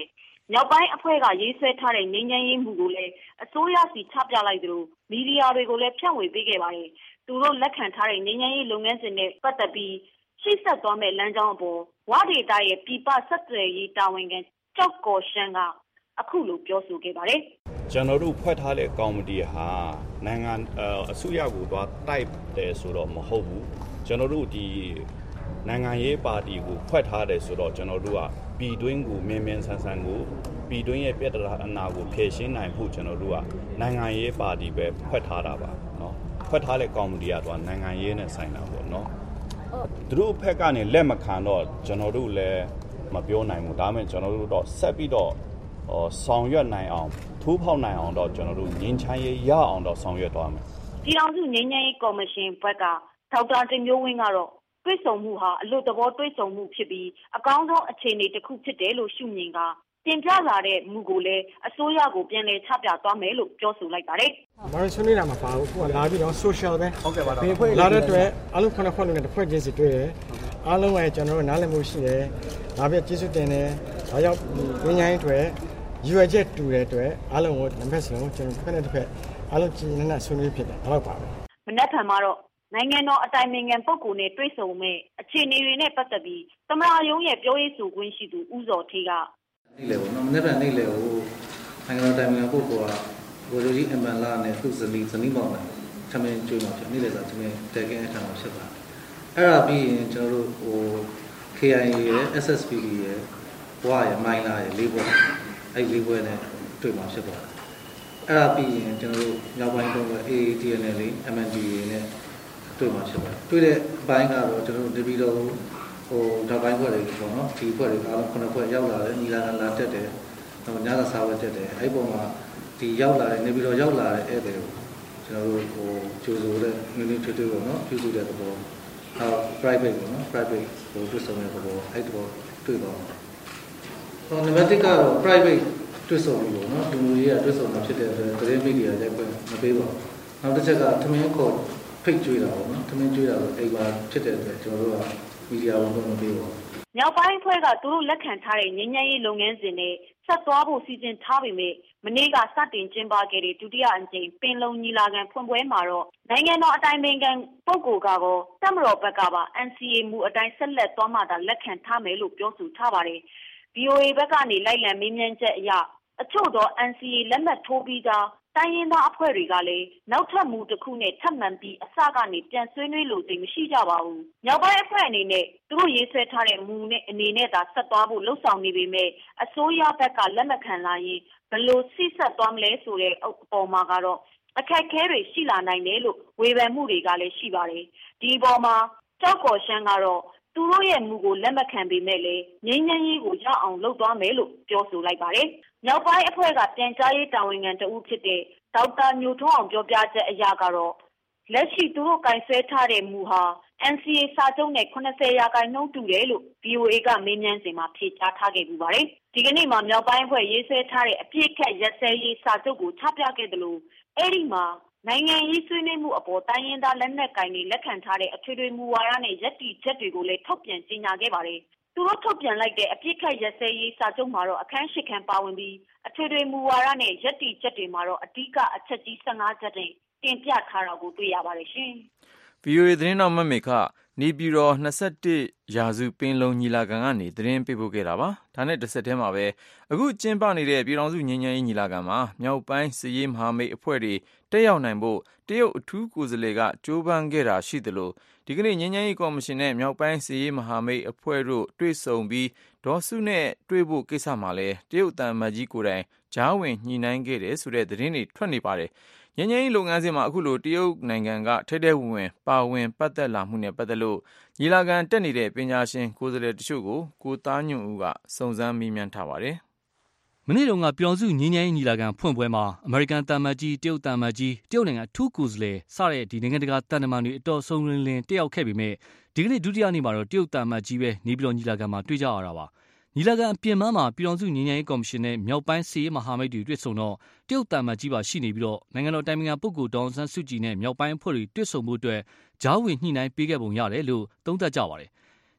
မြောက်ပိုင်းအဖွဲ့ကရေးဆွဲထားတဲ့ငြိမ်းချမ်းရေးမှုကိုလည်းအစိုးရစီချပြလိုက်သလိုမီဒီယာတွေကိုလည်းဖြန့်ဝေပေးခဲ့ပါတယ်။သူတို့လက်ခံထားတဲ့ငြိမ်းချမ်းရေးလုပ်ငန်းစဉ်နဲ့ပတ်သက်ပြီးရှေ့ဆက်သွားမဲ့လမ်းကြောင်းအပေါ်ဝဒေတာရဲ့ပြည်ပဆက်သွယ်ရေးတာဝန်ခံကျောက်ကော်ရှန်ကအခုလိုပြောဆိုခဲ့ပါတယ်။ကျွန်တော်တို့ဖွဲ့ထားတဲ့ကော်မတီဟာနိုင်ငံအစိုးရကိုသွားတိုက်တယ်ဆိုတော့မဟုတ်ဘူး။ကျွန်တော်တို့ဒီနိုင်ငံရေးပါတီကိုဖွဲ့ထားတယ်ဆိုတော့ကျွန်တော်တို့ကပြည်တွင်းကိုမြင်မြန်ဆန်ဆန်ကိုပြည်တွင်းရဲ့ပြဿနာကိုဖြေရှင်းနိုင်ဖို့ကျွန်တော်တို့ကနိုင်ငံရေးပါတီပဲဖွဲ့ထားတာပါเนาะဖွဲ့ထားတဲ့ကော်မတီကတော့နိုင်ငံရေးနဲ့ဆိုင်တာပေါ့เนาะသူတို့ဘက်ကနေလက်မခံတော့ကျွန်တော်တို့လည်းမပြောနိုင်ဘူးဒါပေမဲ့ကျွန်တော်တို့တော့ဆက်ပြီးတော့ဆောင်ရွက်နိုင်အောင်ထိုးဖောက်နိုင်အောင်တော့ကျွန်တော်တို့ငြိမ်းချမ်းရေးရအောင်တော့ဆောင်ရွက်သွားမယ်ပြည်ထောင်စုငြိမ်းချမ်းရေးကော်မရှင်ဘက်ကဒေါက်တာတင်မျိုးဝင်းကတော့တွဲဆုံမှုဟာအလို့တဘောတွဲဆုံမှုဖြစ်ပြီးအကောင်းဆုံးအခြေအနေတစ်ခုဖြစ်တယ်လို့ရှုမြင်ကတင်ပြလာတဲ့မူကိုလည်းအစိုးရကိုပြန်လည်ချပြသွားမယ်လို့ပြောဆိုလိုက်ပါတယ်။ဘာလို့ဆွေးနွေးတာမပါဘူး။ခုကလာပြီးတော့ social ပဲ။ဟုတ်ကဲ့ပါတော့။လာတဲ့အတွက်အားလုံးခုနှစ်ဖွဲ့လုံးနဲ့တစ်ဖွဲ့ချင်းစီတွေ့တယ်။အားလုံးရဲ့ကျွန်တော်တို့နားလည်မှုရှိတယ်။ဒါပြကျေးဇူးတင်တယ်။ဒါကြောင့်ဒီငြိမ်းချမ်းရေးအတွက်ရွေချက်တူတဲ့အတွက်အားလုံးကိုနှစ်ဖက်စလုံးကျွန်တော်တစ်ဖက်နဲ့တစ်ဖက်အားလုံးကြည်နက်ဆွေးနွေးဖြစ်တယ်။ဒါတော့ပါပဲ။မနက်ဖြန်မှာတော့နိုင်ငံတော်အတိုင်ပင်ခံပုဂ္ဂိုလ်နဲ့တွေ့ဆုံမဲ့အခြေအနေတွေနဲ့ပတ်သက်ပြီးသမ္မတရုံးရဲ့ပြောရေးဆိုခွင့်ရှိသူဦးစောထေးကနေ့လေပေါ့နော်မနေ့ကနေ့လေကိုနိုင်ငံတော်တိုင်ပင်ခံပုဂ္ဂိုလ်ကဘိုလ်ချုပ်ကြီးအမန်လာနဲ့သူ့ဇနီးဇနီးမောင်နဲ့ထမင်းကျွေးမှာဖြစ်နေ့လေဆိုသမင်းတဲကင်းအထံမှာဖြစ်ပါတယ်အဲ့ဒါပြီးရင်ကျွန်တော်တို့ဟို K I A ရဲ့ S S P D ရဲ့ဘွားရဲ့မိုင်းလာရဲ့လေးဘွဲအဲ့လေးဘွဲနဲ့တွေ့မှာဖြစ်ပါတယ်အဲ့ဒါပြီးရင်ကျွန်တော်တို့နောက်ပိုင်းတော့ A A T N L M N D A နဲ့တွေ့မှာဖြစ်ပါတယ်တွေ့တဲ့အပိုင်းကတော့ကျွန်တော်တို့တပီတော့ဟိုဓာတ်ပိုင်းဖွဲ့တွေပေါ့နော်ဒီဖွဲ့တွေအားလုံးခုနှစ်ဖွဲ့ရောက်လာတယ်ညီလာခံလာတက်တယ်ဟိုညသာစာဝတ်တက်တယ်အဲ့ပုံမှာဒီရောက်လာတယ်နေပြီးတော့ရောက်လာတဲ့ဧည့်သည်ကိုကျွန်တော်တို့ဟိုကျိုးဆိုတဲ့နည်းနည်းထွေးထွေးပေါ့နော်ပြုစုတဲ့သဘောဟော private ပေါ့နော် private ဟိုတွေ့ဆုံတဲ့သဘောအဲ့သဘောတွေ့ပါမယ်ဟိုနံပါတ်တစ်ကတော့ private တွေ့ဆုံလို့ပေါ့နော်လူမျိုးရေးကတွေ့ဆုံတာဖြစ်တဲ့အတွက်သတင်းမီဒီယာလည်းမပေးပါဘူးနောက်တစ်ချက်ကသမင်းခေါ်ဖိတ်ကြွေးတာပေါ့နော်သမင်းကြွေးတာလို့အိမ်မှာဖြစ်တဲ့အတွက်ကျွန်တော်တို့ကမီဒီယာဝန်ထမ်းမပေးပါဘူးမြောက်ပိုင်းအဖွဲ့ကသူတို့လက်ခံထားတဲ့ငြိမ်းချမ်းရေးလုပ်ငန်းစဉ်နဲ့ဆက်သွားဖို့စီစဉ်ထားပေမဲ့မနေ့ကစတင်ကျင်းပခဲ့တဲ့ဒုတိယအကြိမ်ပင်လုံညီလာခံဖွင့်ပွဲမှာတော့နိုင်ငံတော်အတိုင်ပင်ခံပုဂ္ဂိုလ်ကတော့တပ်မတော်ဘက်ကပါ N C A မူအတိုင်းဆက်လက်သွားမှသာလက်ခံထားမယ်လို့ပြောဆိုထားပါတယ်။ V O A ဘက်ကနေလိုက်လံမေးမြန်းချက်အရအချို့သော N C A လက်မှတ်ထိုးပြီးသားတိုင်းရင်းသားအဖွဲ့တွေကလည်းနောက်ထပ်မူတစ်ခုနဲ့ထပ်မံပြီးအစကနေပြန်ဆွေးနွေးလို့သိမရှိကြပါဘူး။မြောက်ပိုင်းအဖွဲ့အနေနဲ့သူတို့ရေးဆွဲထားတဲ့မူနဲ့အနေနဲ့သာဆက်သွားဖို့လှုံ့ဆော်နေပေမဲ့အစိုးရဘက်ကလက်မခံလာရင်ဘယ်လိုစိဆက်သွားမလဲဆိုတဲ့အပေါ်မှာကတော့အခက်အခဲတွေရှိလာနိုင်တယ်လို့ဝေဖန်မှုတွေကလည်းရှိပါတယ်။ဒီအပေါ်မှာကျောက်ကော်ရှန်ကတော့သူတို့ရဲ့မူကိုလက်မခံပေမဲ့လည်းငြိမ်းချမ်းရေးကိုရအောင်လုပ်သွားမယ်လို့ပြောဆိုလိုက်ပါတယ်။မြောက်ပိုင်းအဖွဲ့ကပြန်ကြားရေးတာဝန်ခံတဦးဖြစ်တဲ့ဒေါက်တာညိုထွန်းအောင်ပြောပြချက်အရကတော့လက်ရှိသူတို့ကင်ဆယ်ထားတဲ့မူဟာ N C A စာချုပ်နဲ့၇၀ရာခိုင်နှုန်းတူတယ်လို့ V O A ကမေးမြန်းစဉ်မှာဖြေကြားထားခဲ့ပူပါတယ်။ဒီကနေ့မှာမြောက်ပိုင်းအဖွဲ့ရေးဆွဲထားတဲ့အပြည့်ခက်ရက်စဲရေးစာချုပ်ကိုချပြခဲ့တယ်လို့အဲ့ဒီမှာနိုင်ငံရေးဆွေးနွေးမှုအပေါ်တိုင်းရင်းသားလက်နက်ကိုင်တွေလက်ခံထားတဲ့အထွေထွေမူဝါဒနဲ့ယက်တီချက်တွေကိုလည်းထုတ်ပြန်ကြေညာခဲ့ပါတယ်။သူတို့ထုတ်ပြန်လိုက်တဲ့အပြည့်ခက်ရက်စဲရေးစာချုပ်မှာတော့အခန်း၈ခန်းပါဝင်ပြီးအထွေထွေမူဝါဒနဲ့ယက်တီချက်တွေမှာတော့အဓိကအချက်ကြီး၁၅ချက်နဲ့တင်ပြထားတာကိုတွေ့ရပါတယ်ရှင်။ V O A သတင်းတော်မမေခနေပြည်တော်၂၁ရာစုပင်လုံညီလာခံကနေသတင်းပေးပို့ခဲ့တာပါ။ဒါနဲ့တစ်ဆက်တည်းမှာပဲအခုကျင်းပနေတဲ့ပြည်ထောင်စုငြိမ်းချမ်းရေးညီလာခံမှာမြောက်ပိုင်းစစ်ရေးမဟာမိတ်အဖွဲ့တွေတက်ရောက်နိုင်ဖို့တရုတ်အထူးကိုယ်စားလှယ်ကကြိုးပမ်းခဲ့တာရှိသလိုဒီကနေ့ငြိမ်းချမ်းရေးကော်မရှင်နဲ့မြောက်ပိုင်းစစ်ရေးမဟာမိတ်အဖွဲ့တို့တွေ့ဆုံပြီးဒေါ်စုနဲ့တွေ့ဖို့ကိစ္စမှာလည်းတရုတ်တန်မတ်ကြီးကိုယ်တိုင်ကြားဝင်ညှိနှိုင်းခဲ့တယ်ဆိုတဲ့သတင်းတွေထွက်နေပါတယ်။ငြိမ်းချမ်းရေးလုပ်ငန်းစဉ်မှာအခုလိုတရုတ်နိုင်ငံကထဲထဲဝင်ဝင်ပါဝင်ပတ်သက်လာမှုနဲ့ပတ်သက်လို့ညီလာခံတက်နေတဲ့ပညာရှင်ကိုယ်စားလှယ်တချို့ကိုကိုသားညွန့်ဦးကစုံစမ်းမေးမြန်းထားပါတယ်။မနေ့တုန်းကပြောင်စုငြိမ်းချမ်းရေးညီလာခံဖွင့်ပွဲမှာအမေရိကန်တန်မတ်ကြီးတရုတ်တန်မတ်ကြီးတရုတ်နိုင်ငံအထူးကိုယ်စားလှယ်စတဲ့ဒီနိုင်ငံတကာတန်တမန်တွေအတော်ဆုံးလင်းလင်းတက်ရောက်ခဲ့ပေမဲ့ဒီကနေ့ဒုတိယနေ့မှာတော့တရုတ်တန်မတ်ကြီးပဲနေပြည်တော်ညီလာခံမှာတွေ့ကြရတာပါ။ညီလာခံအပြင်ပန်းမှာပြည်ထောင်စုငြိမ်းချမ်းရေးကော်မရှင်နဲ့မြောက်ပိုင်းစစ်ရေးမဟာမိတ်တွေတွေ့ဆုံတော့တရုတ်တန်မတ်ကြီးပါရှိနေပြီးတော့နိုင်ငံတော်တိုင်ပင်ခံပုဂ္ဂိုလ်ဒေါ်အောင်ဆန်းစုကြည်နဲ့မြောက်ပိုင်းအဖွဲ့တွေတွေ့ဆုံမှုအတွက်ကြားဝင်ညှိနှိုင်းပေးခဲ့ပုံရတယ်လို့သုံးသပ်ကြပါတယ်။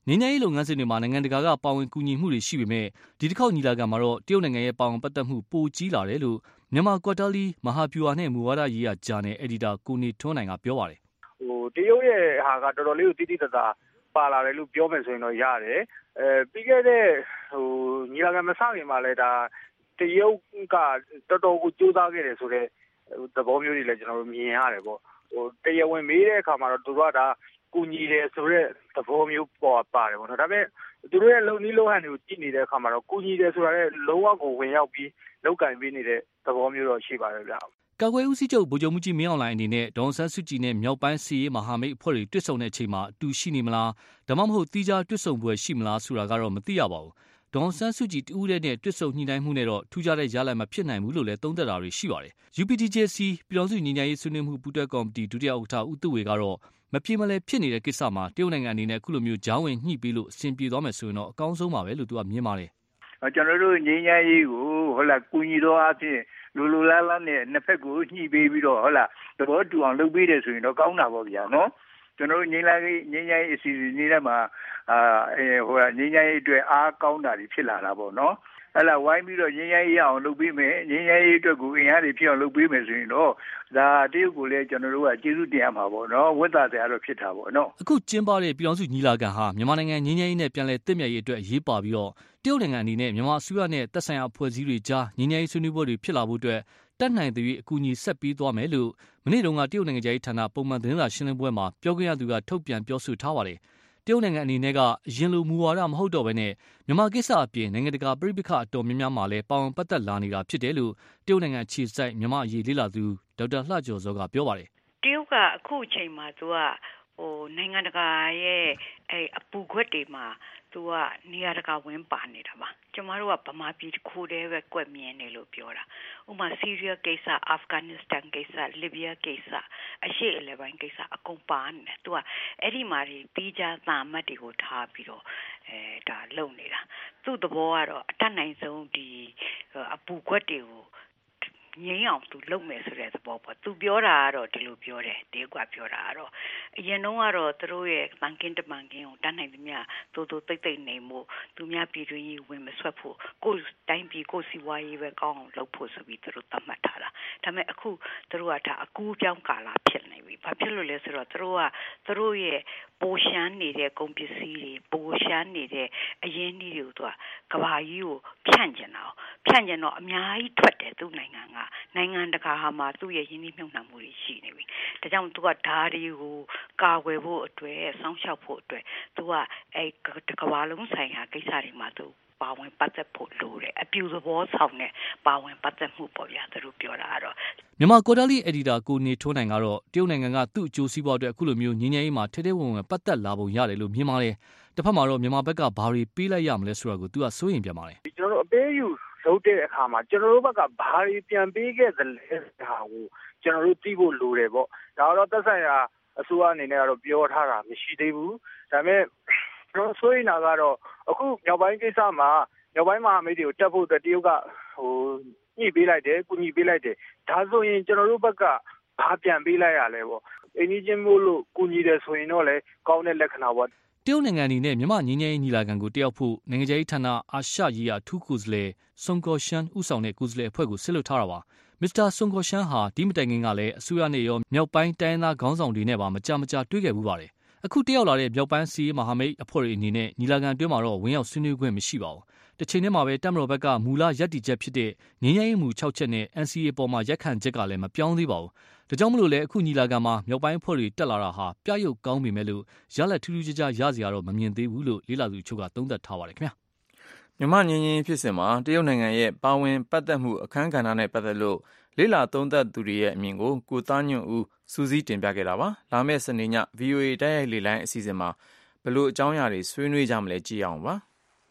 ငင်းငယ်ရေးလုပ်ငန်းစဉ်တွေမှာနိုင်ငံတကာကပါဝင်ကူညီမှုတွေရှိပေမဲ့ဒီတစ်ခေါက်ညီလာခံမှာတော့တရုတ်နိုင်ငံရဲ့ပါဝင်ပတ်သက်မှုပိုကြီးလာတယ်လို့မြန်မာကွာတာလီမဟာဗျူဟာနဲ့မူဝါဒရေးရာဂျာနယ်အက်ဒီတာကိုနေထွန်းနိုင်ကပြောပါတယ်ဟိုတရုတ်ရဲ့ဟာကတော်တော်လေးကိုတိတိတသားပါလာတယ်လို့ပြောမယ်ဆိုရင်တော့ရတယ်အဲပြီးခဲ့တဲ့ဟိုညီလာခံမစခင်မှာလည်းဒါတရုတ်ကတော်တော်ကိုကြိုးစားခဲ့တယ်ဆိုတော့သဘောမျိုးတွေလည်းကျွန်တော်တို့မြင်ရတယ်ပေါ့ဟိုတရားဝင်မေးတဲ့အခါမှာတော့သူတို့ကဒါကူညီတယ်ဆိုတော့သဘောမျိုးပေါ်ပါတယ်ပေါ့နော်ဒါပေမဲ့သူတို့ရဲ့လုံနီးလုံဟန်တွေကိုကြည့်နေတဲ့အခါမှာတော့ကူညီတယ်ဆိုတာလည်းလုံးဝကိုဝင်ရောက်ပြီးလောက်ကင်ပေးနေတဲ့သဘောမျိုးတော့ရှိပါတယ်ဗျာကာကွယ်ဦးစီးချုပ်ဗိုလ်ချုပ်မှုကြီးမင်းအောင်လှိုင်အနေနဲ့ဒေါန်ဆန်းစုကြည်နဲ့မြောက်ပိုင်းစီရေးမဟာမိတ်အဖွဲ့တွေတွစ်ဆုံတဲ့အချိန်မှာအတူရှိနေမလားဒါမှမဟုတ်တီးခြားတွစ်ဆုံပွဲရှိမလားဆိုတာကတော့မသိရပါဘူးဒေါန်ဆန်းစုကြည်တူးတဲ့နဲ့တွစ်ဆုံညှိနှိုင်းမှုနဲ့တော့ထူးခြားတဲ့ရလဒ်မဖြစ်နိုင်ဘူးလို့လည်းသုံးသပ်တာတွေရှိပါတယ် ယူ ပီ တီ ဂျေ စီ ပြည်တော်စုညီညာရေးဆွေးနွေးမှုပူးတွဲကော်မတီဒုတိယဥက္ကဋ္ဌဦးသူဝေကတော့မပြေမလဲဖြစ်နေတဲ့ကိစ္စမှာတရုတ်နိုင်ငံအနေနဲ့အခုလိုမျိုးဂျောင်းဝင်ညှိပြီးလို့အဆင်ပြေသွားမယ်ဆိုရင်တော့အကောင်းဆုံးပါပဲလို့သူကမြင်ပါတယ်ကျွန်တော်တို့ညီညာရေးကိုဟုတ်လားကူညီတော့အဖြစ်လူလူလားလားနဲ့နှစ်ဖက်ကိုညှိပေးပြီးတော့ဟုတ်လားသဘောတူအောင်လုပ်ပေးတယ်ဆိုရင်တော့ကောင်းတာပေါ့ဗျာနော်ကျွန်တော်တို့ညီလာရေးညီညာရေးအစီအစဉ်လေးမှာအာဟိုညီညာရေးအတွက်အားကောင်းတာတွေဖြစ်လာတာပေါ့နော်အဲ့လာဝိုင်းပြီးတော့ညီညာရေးအောင်လုပ်ပေးမယ်ညီညာရေးအတွက်ကိုအင်အားတွေဖြစ်အောင်လုပ်ပေးမယ်ဆိုရင်တော့ဒါတရုတ်ကိုလည်းကျွန်တော်တို့ကကျေးဇူးတင်ရမှာပေါ့နော်ဝတ်သားတရားတော့ဖြစ်တာပေါ့နော်အခုကျင်းပတဲ့ပြည်တော်စုညီလာခံဟာမြန်မာနိုင်ငံညီညာရေးနဲ့ပြန်လည်တည်မြဲရေးအတွက်အရေးပါပြီးတော့တရုတ်နိုင်ငံအနေနဲ့မြန်မာအစိုးရနဲ့သက်ဆိုင်ရာအဖွဲ့အစည်းတွေကြားညီညာရေးဆွေးနွေးပွဲတွေဖြစ်လာဖို့အတွက်တတ်နိုင်တဲ့အကူအညီဆက်ပြီးသွားမယ်လို့မနေ့တုန်းကတရုတ်နိုင်ငံကြီးဌာနပုံမှန်သတင်းစာရှင်းလင်းပွဲမှာပြောခွင့်ရသူကထုတ်ပြန်ပြောဆိုထားပါတယ်တရုတ်နိုင်ငံအနေနဲ့ကအရင်လိုမူဝါဒမဟုတ်တော့ဘဲနဲ့မြန်မာကိစ္စအပြင်နိုင်ငံတကာပြည်ပခအတော်များများမှာလည်းပါဝင်ပတ်သက်လာနေတာဖြစ်တယ်လို့တရုတ်နိုင်ငံခြေစိုက်မြန်မာအရေးလေ့လာသူဒေါက်တာလှကျော်စောကပြောပါတယ်တရုတ်ကအခုအချိန်မှာသူကဟိုနိုင်ငံတကာရဲ့အဲအပူခွက်တွေမှာသူကနေရာတကာဝင်ပါနေတာပါကျမတို့ကဗမာပြည်တစ်ခုတည်းပဲကွက်မြင်နေလို့ပြောတာဥပမာဆီးရီးယားကိစ္စအာဖဂန်နစ္စတန်ကိစ္စလစ်ဗျားကိစ္စအရှေ့အလယ်ပိုင်းကိစ္စအကုန်ပါနေတယ်သူကအဲ့ဒီမှာတီးခြားသာမတ်တွေကိုထားပြီးတော့အဲဒါလုပ်နေတာသူ့သဘောကတော့အတတ်နိုင်ဆုံးဒီအပူခွက်တွေကိုငြိမ်းအောင်သူလုပ်မယ်ဆိုတဲ့သဘောပေါ့သူပြောတာကတော့ဒီလိုပြောတယ်တေကွာပြောတာကတော့အရင်တုန်းကတော့သူတို့ရဲ့တန်ကင်းတမန်ကင်းကိုတတ်နိုင်သမျှသို့သို့တိတ်တိတ်နေမှုသူများပြည်တွင်းကြီးဝင်မဆွတ်ဖို့ကိုယ်တိုင်းပြည်ကိုယ်စီဝါရေးပဲကောင်းအောင်လုပ်ဖို့ဆိုပြီးသူတို့သတ်မှတ်ထားတာဒါပေမဲ့အခုသူတို့ကဒါအကူပြောင်းကာလဖြစ်နေပြီဘာဖြစ်လို့လဲဆိုတော့သူတို့ကသူတို့ရဲ့ပိုရှမ်းနေတဲ့ကုန်ပစ္စည်းတွေပိုရှမ်းနေတဲ့အရင်းကြီးတွေကိုသူကကဘာကြီးကိုဖြန့်ကျင်တာဖြန့်ကျင်တော့အများကြီးထွက်တယ်သူ့နိုင်ငံကနိုင်ငံတကာဟာမှာသူ့ရဲ့ရင်းနှီးမြှုပ်နှံမှုတွေရှိနေပြီဒါကြောင့်သူကဓာရီကိုကာကွယ်ဖို့အတွက်စောင့်ရှောက်ဖို့အတွက်သူကအဲကဘာလုံးဆိုင်ရာကိစ္စတွေမှာသူပါဝင်ပတ်သက်ဖို့လိုတယ်အပြူသဘောဆောင်တဲ့ပါဝင်ပတ်သက်မှုပေါ့ဗျာသူတို့ပြောတာကတော့မြန်မာကွာတာလီအက်ဒီတာကိုနေထွန်းနိုင်ကတော့တရုတ်နိုင်ငံကသူ့အကျိုးစီးပွားအတွက်အခုလိုမျိုးငြင်းငြင်းရေးမှာထဲထဲဝင်ဝင်ပတ်သက်လာပုံရတယ်လို့မြင်ပါတယ်တစ်ဖက်မှာတော့မြန်မာဘက်ကဘာတွေပေးလိုက်ရမလဲဆိုတာကိုသူကစိုးရင်ပြန်ပါတယ်ကျွန်တော်တို့အပေးယူလုပ်တဲ့အခါမှာကျွန်တော်တို့ဘက်ကဘာတွေပြန်ပေးခဲ့သလဲဆိုတာကိုကျွန်တော်တို့သိဖို့လိုတယ်ပေါ့ဒါတော့သက်ဆိုင်ရာအစိုးရအနေနဲ့ကတော့ပြောထားတာမရှိသေးဘူးဒါပေမဲ့ကျွန်တော်ဆိုရင်ကတော့အခုမြောက်ပိုင်းကိစ္စမှာမြောက်ပိုင်းမဟာမိတ်တွေကိုတက်ဖို့အတွက်တရုတ်ကဟိုညှိပေးလိုက်တယ်ကူညီပေးလိုက်တယ်ဒါဆိုရင်ကျွန်တော်တို့ဘက်ကဘာပြန်ပေးလိုက်ရလဲပေါ့အင်းကြီးချင်းမို့လို့ကူညီတယ်ဆိုရင်တော့လေကောင်းတဲ့လက္ခဏာပေါ့တရုတ်နိုင်ငံအနေနဲ့မြန်မာငြိမ်းချမ်းရေးညီလာခံကိုတက်ရောက်ဖို့နိုင်ငံခြားရေးဌာနအာရှရေးရာထူးကိုယ်စားလှယ်ဆွန်ကော်ရှန်ဦးဆောင်တဲ့ကိုယ်စားလှယ်အဖွဲ့ကိုဆက်လုပ်ထားတာပါမစ္စတာဆွန်ကော်ရှန်ဟာဒီမတိုင်ခင်ကလည်းအစိုးရနဲ့ရောမြောက်ပိုင်းတိုင်းသားခေါင်းဆောင်တွေနဲ့ပါမကြမကြတွေ့ခဲ့မှုပါတယ်အခုတက်ရောက်လာတဲ့မြောက်ပိုင်းစီးမဟာမိတ်အဖွဲ့တွေအနေနဲ့ညီလာခံအတွင်းမှာတော့ဝင်ရောက်ဆွေးနွေးခွင့်မရှိပါဘူးတစ်ချိန်တည်းမှာပဲတပ်မတော်ဘက်ကမူလရပ်တည်ချက်ဖြစ်တဲ့ငြိမ်းချမ်းရေးမူခြောက်ချက်နဲ့ အန် စီ အေ ပေါ်မှာရက်ခံချက်ကလည်းမပြောင်းသေးပါဘူးဒါကြောင့်မလို့လဲအခုညီလာခံမှာမြောက်ပိုင်းအဖွဲ့တွေတက်လာတာဟာပြရုပ်ကောင်းပေမဲ့လို့ရလက်ထူးထူးခြားခြားရစရာတော့မမြင်သေးဘူးလို့လေးလာသူချို့ကသုံးသပ်ထားပါတယ်ခင်ဗျာမြန်မာငြိမ်းချမ်းရေးဖြစ်စဉ်မှာတရုတ်နိုင်ငံရဲ့ပါဝင်ပတ်သက်မှုအခမ်းကဏ္ဍနဲ့ပတ်သက်လို့လေးလာသုံးသပ်သူတွေရဲ့အမြင်ကိုကိုသားညွန့်ဦးစူးစီးတင်ပြခဲ့တာပါလာမယ့်စနေည ဗီအိုအေ တိုက်ရိုက်လေလိုင်းအစီအစဉ်မှာဘယ်လိုအကြောင်းအရာတွေဆွေးနွေးကြမလဲကြည့်အောင်ပါ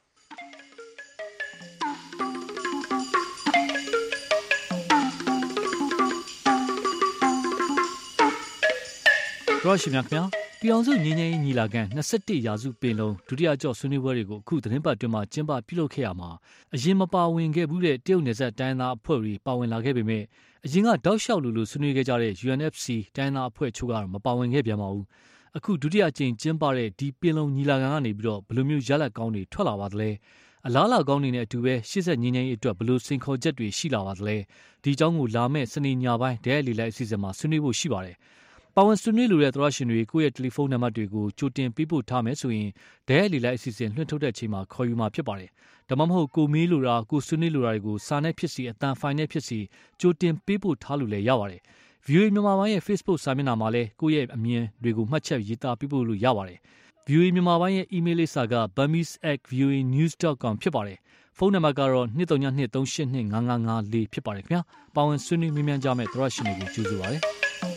ရရှိမြခင်ဗျာပြည်အောင်စုငြိမ်းချမ်းရေးညီလာခံ၂၁ရာစုပင်လုံးဒုတိယကြော့ဆွေးနွေးပွဲတွေကိုအခုသတင်းပတ်တွင်မှကျင်းပပြုလုပ်ခဲ့ရမှာအရင်မပါဝင်ခဲ့ဘူးတဲ့တရုတ်နယ်စပ်တိုင်းသားအဖွဲ့တွေပါဝင်လာခဲ့ပေမဲ့အရင်ကတောက်လျှောက်လူလူဆွေးနွေးခဲ့ကြတဲ့ ယူ အန် အက်ဖ် စီ တိုင်းသားအဖွဲ့ချို့ကတော့မပါဝင်ခဲ့ပြန်ပါဘူးအခုဒုတိယအကြိမ်ကျင်းပတဲ့ဒီပင်လုံညီလာခံကနေပြီးတော့ဘယ်လိုမျိုးရလဒ်ကောင်းတွေထွက်လာပါသလဲအလားအလာကောင်းတွေနဲ့အတူပဲရှေ့ဆက်ငြိမ်းချမ်းရေးအတွက်ဘယ်လိုစိန်ခေါ်ချက်တွေရှိလာပါသလဲဒီအကြောင်းကိုလာမယ့်စနေညပိုင်းဒဲလီလိုက်အစီအစဉ်မှာဆွေးနွေးဖို့ရှိပါတယ်ပါဝင်ဆွေးနွေးလိုတဲ့သရရှင်တွေကိုယ့်ရဲ့တယ်လီဖုန်းနံပါတ်တွေကိုကြိုတင်ပေးပို့ထားမယ်ဆိုရင်ဒဲလီလိုက်အစီအစဉ်လွှင့်ထုတ်တဲ့အချိန်မှာခေါ်ယူမှာဖြစ်ပါတယ်ဒါမှမဟုတ်ကိုမေးလိုတာကိုဆွေးနွေးလိုတာတွေကိုစာနဲ့ဖြစ်စီအတန်ဖိုင်နဲ့ဖြစ်စီကြိုတင်ပေးပို့ထားလို့လည်းရပါတယ်ဗီအိုအေမြန်မာပိုင်းရဲ့ Facebook စာမျက်နှာမှာလည်းကိုယ့်ရဲ့အမြင်တွေကိုမှတ်ချက်ရေးသားပေးပို့လို့ရပါတယ်ဗီအိုအေမြန်မာပိုင်းရဲ့ email လိပ်စာက burmese at v o a news dot com ဖြစ်ပါတယ်ဖုန်းနံပါတ်ကတော့two three two two three eight two five five five fourဖြစ်ပါတယ်ခင်ဗျာပါဝင်ဆွေးနွေးမြန်းကြမယ့်သရရှင်တွေကိုကျေးဇူးပါတယ်